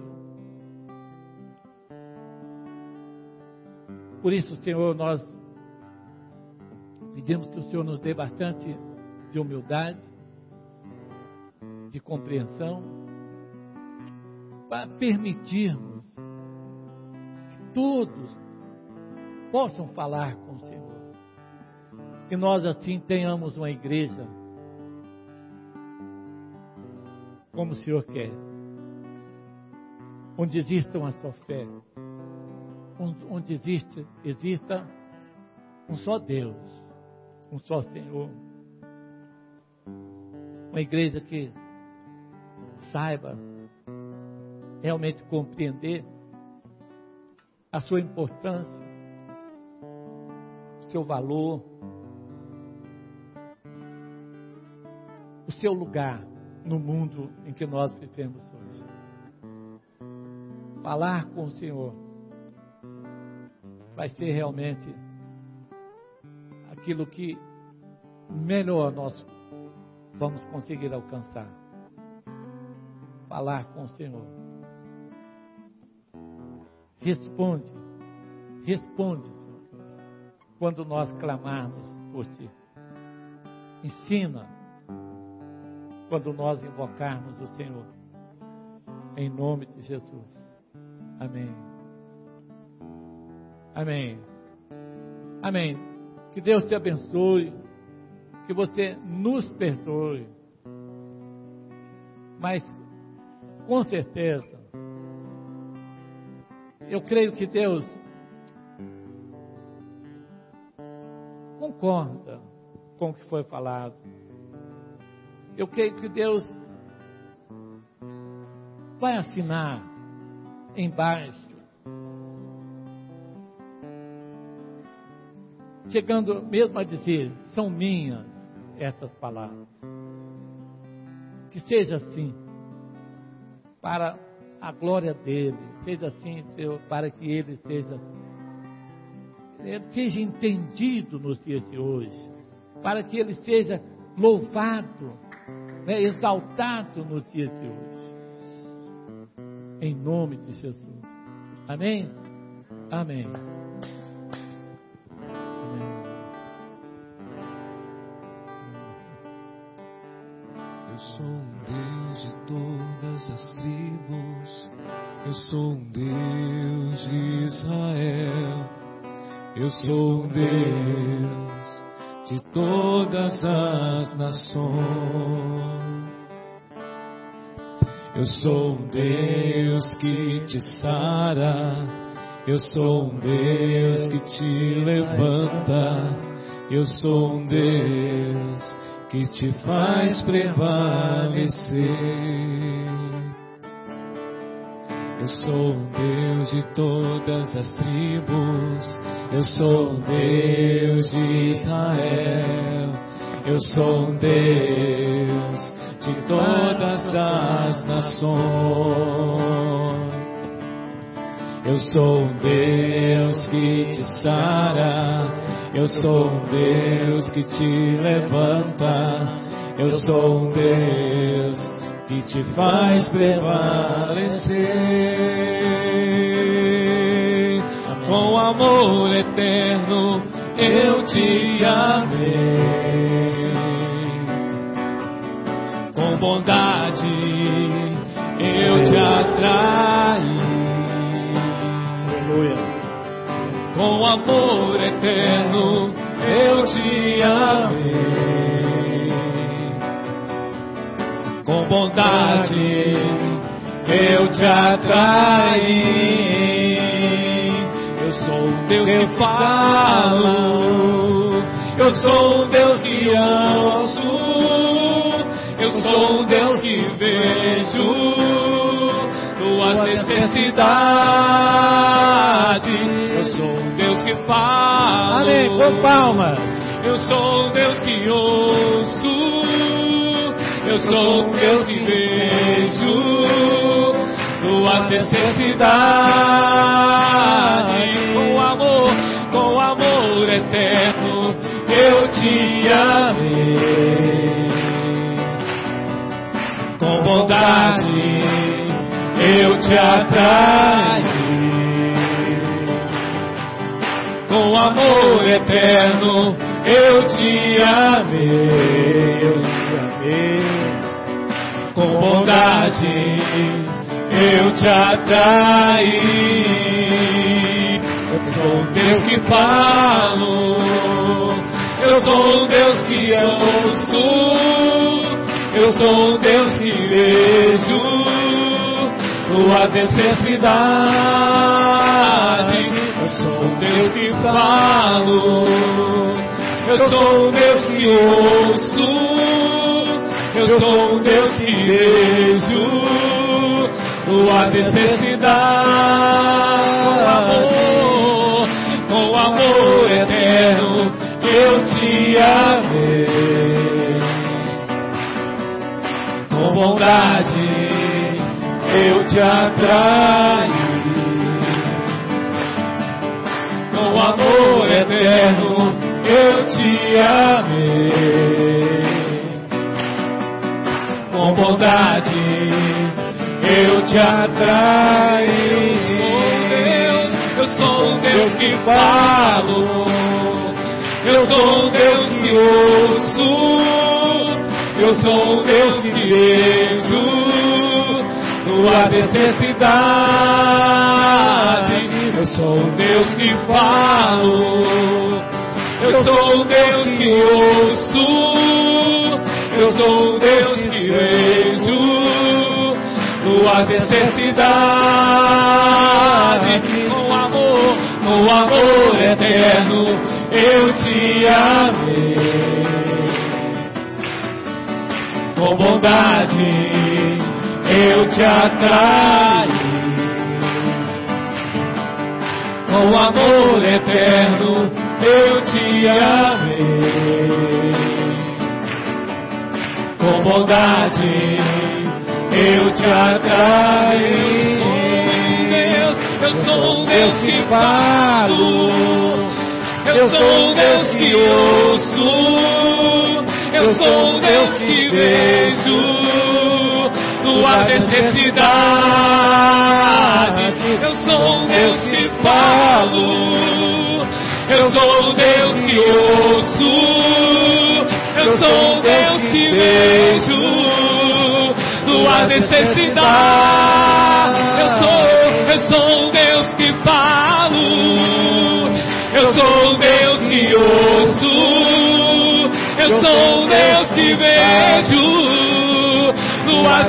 Speaker 1: Por isso, Senhor, nós pedimos que o Senhor nos dê bastante de humildade, de compreensão, para permitirmos que todos possam falar com o Senhor. Que nós assim tenhamos uma igreja como o Senhor quer, onde exista uma só fé, onde existe, exista um só Deus, um só Senhor, uma igreja que saiba realmente compreender a sua importância, o seu valor, o seu lugar no mundo em que nós vivemos hoje. falar com o Senhor vai ser realmente aquilo que melhor nós vamos conseguir alcançar. Falar com o Senhor. Responde, responde, Senhor Deus, quando nós clamarmos por Ti. Ensina quando nós invocarmos o Senhor. Em nome de Jesus. Amém. Amém. Amém. Que Deus te abençoe. Que você nos perdoe. Mas, com certeza, eu creio que Deus concorda com o que foi falado. Eu creio que Deus vai assinar embaixo, chegando mesmo a dizer, são minhas essas palavras. Que seja assim, para a glória dele, seja assim, Senhor, para que ele seja, ele seja entendido nos dias de hoje, para que ele seja louvado, né, exaltado nos dias de hoje. Em nome de Jesus. Amém? Amém.
Speaker 5: Eu sou um Deus de todas as tribos. Eu sou um Deus de Israel. Eu sou um Deus de todas as nações. Eu sou um Deus que te sara. Eu sou um Deus que te levanta. Eu sou um Deus que te faz prevalecer. Eu sou um Deus de todas as tribos. Eu sou um Deus de Israel. Eu sou um Deus de todas as nações. Eu sou um Deus que te sara. Eu sou um Deus que te levanta. Eu sou um Deus que te faz prevalecer. Com amor eterno eu te amei. Com bondade eu te atraí.
Speaker 1: Aleluia.
Speaker 5: Com amor eterno eu te amei. Com bondade eu te atraí. Eu sou um Deus que falo. Eu sou um Deus que ouço. Eu sou um Deus que vejo tuas necessidades. Eu sou um Deus que falo.
Speaker 1: Amém. Com palmas.
Speaker 5: Eu sou um Deus que ouço. Eu sou um Deus que vejo tuas necessidades. Com amor, com amor eterno eu te amei. Com bondade eu te atraí. Com amor eterno eu te amei. Eu te amei. Com bondade eu te atraí. Eu sou um Deus que falo. Eu sou um Deus que ouço. Eu sou um Deus que vejo tuas necessidades. Eu sou um Deus que falo. Eu sou um Deus que ouço. Eu sou um Deus que vejo tuas necessidades. Com amor, com amor eterno eu te amei. Com bondade eu te atraí. amor eterno eu te amei. Com bondade eu te atraí. Eu sou um Deus que falo, eu sou um Deus que ouço, eu sou um Deus que vejo tua necessidade. Eu sou um Deus que falo, eu sou um Deus que ouço, eu sou um Deus que vejo tua necessidade. Com amor, com amor eterno eu te amei. Com bondade eu te atraí. Com amor eterno eu te amei. Com bondade eu te atraí. Eu sou um Deus que falo, eu sou um Deus que ouço, eu sou um Deus que vejo tua necessidade. Eu sou um Deus que falo, eu sou um Deus que ouço, eu sou um Deus que vejo tua necessidade. Eu sou, eu sou um Deus que falo, eu sou um Deus que ouço, eu sou um Deus que vejo tua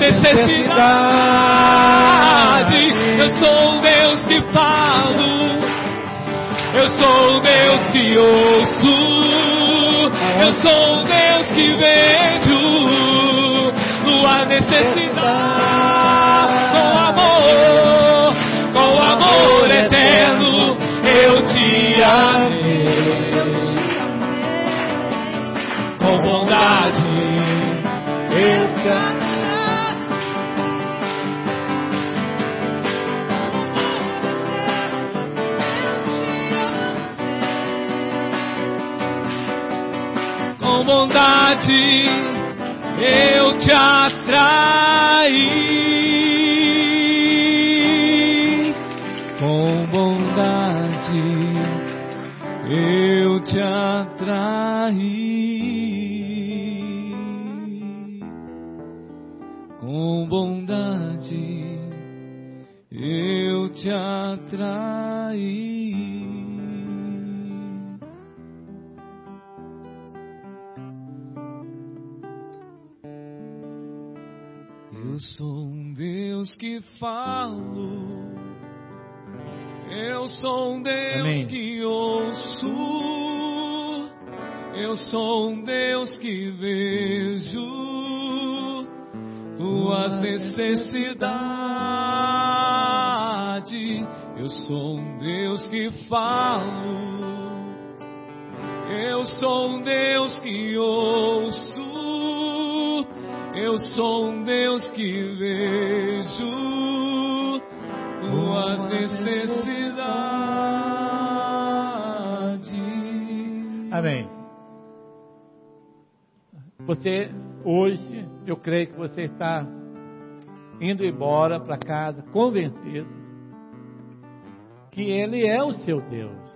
Speaker 5: necessidade. Eu sou um Deus que falo, eu sou um Deus que ouço, eu sou um Deus que vejo tua necessidade. Com amor, com amor eterno eu te amei. Com bondade eu te amei. Com bondade eu te atraí. Com bondade eu te atraí. Com bondade eu te atraí. Eu sou um Deus que falo, eu sou um Deus Amém. Que ouço, eu sou um Deus que vejo tuas necessidades. Eu sou um Deus que falo, eu sou um Deus que ouço, eu sou um Deus que vejo tuas necessidades.
Speaker 1: Amém. Você, hoje, eu creio que você está indo embora para casa convencido que Ele é o seu Deus.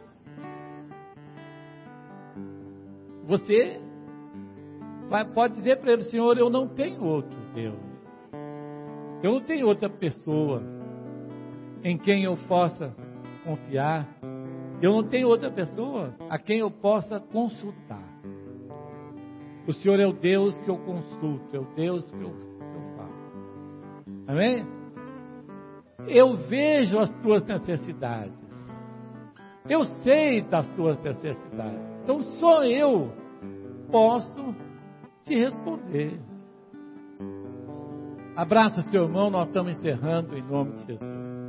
Speaker 1: Você vai, pode dizer para Ele: Senhor, eu não tenho outro Deus. Eu não tenho outra pessoa em quem eu possa confiar. Eu não tenho outra pessoa a quem eu possa consultar. O Senhor é o Deus que eu consulto, é o Deus que eu, que eu falo. Amém? Eu vejo as tuas necessidades. Eu sei das tuas necessidades. Então só eu posso te responder. Abraça seu irmão, nós estamos encerrando em nome de Jesus.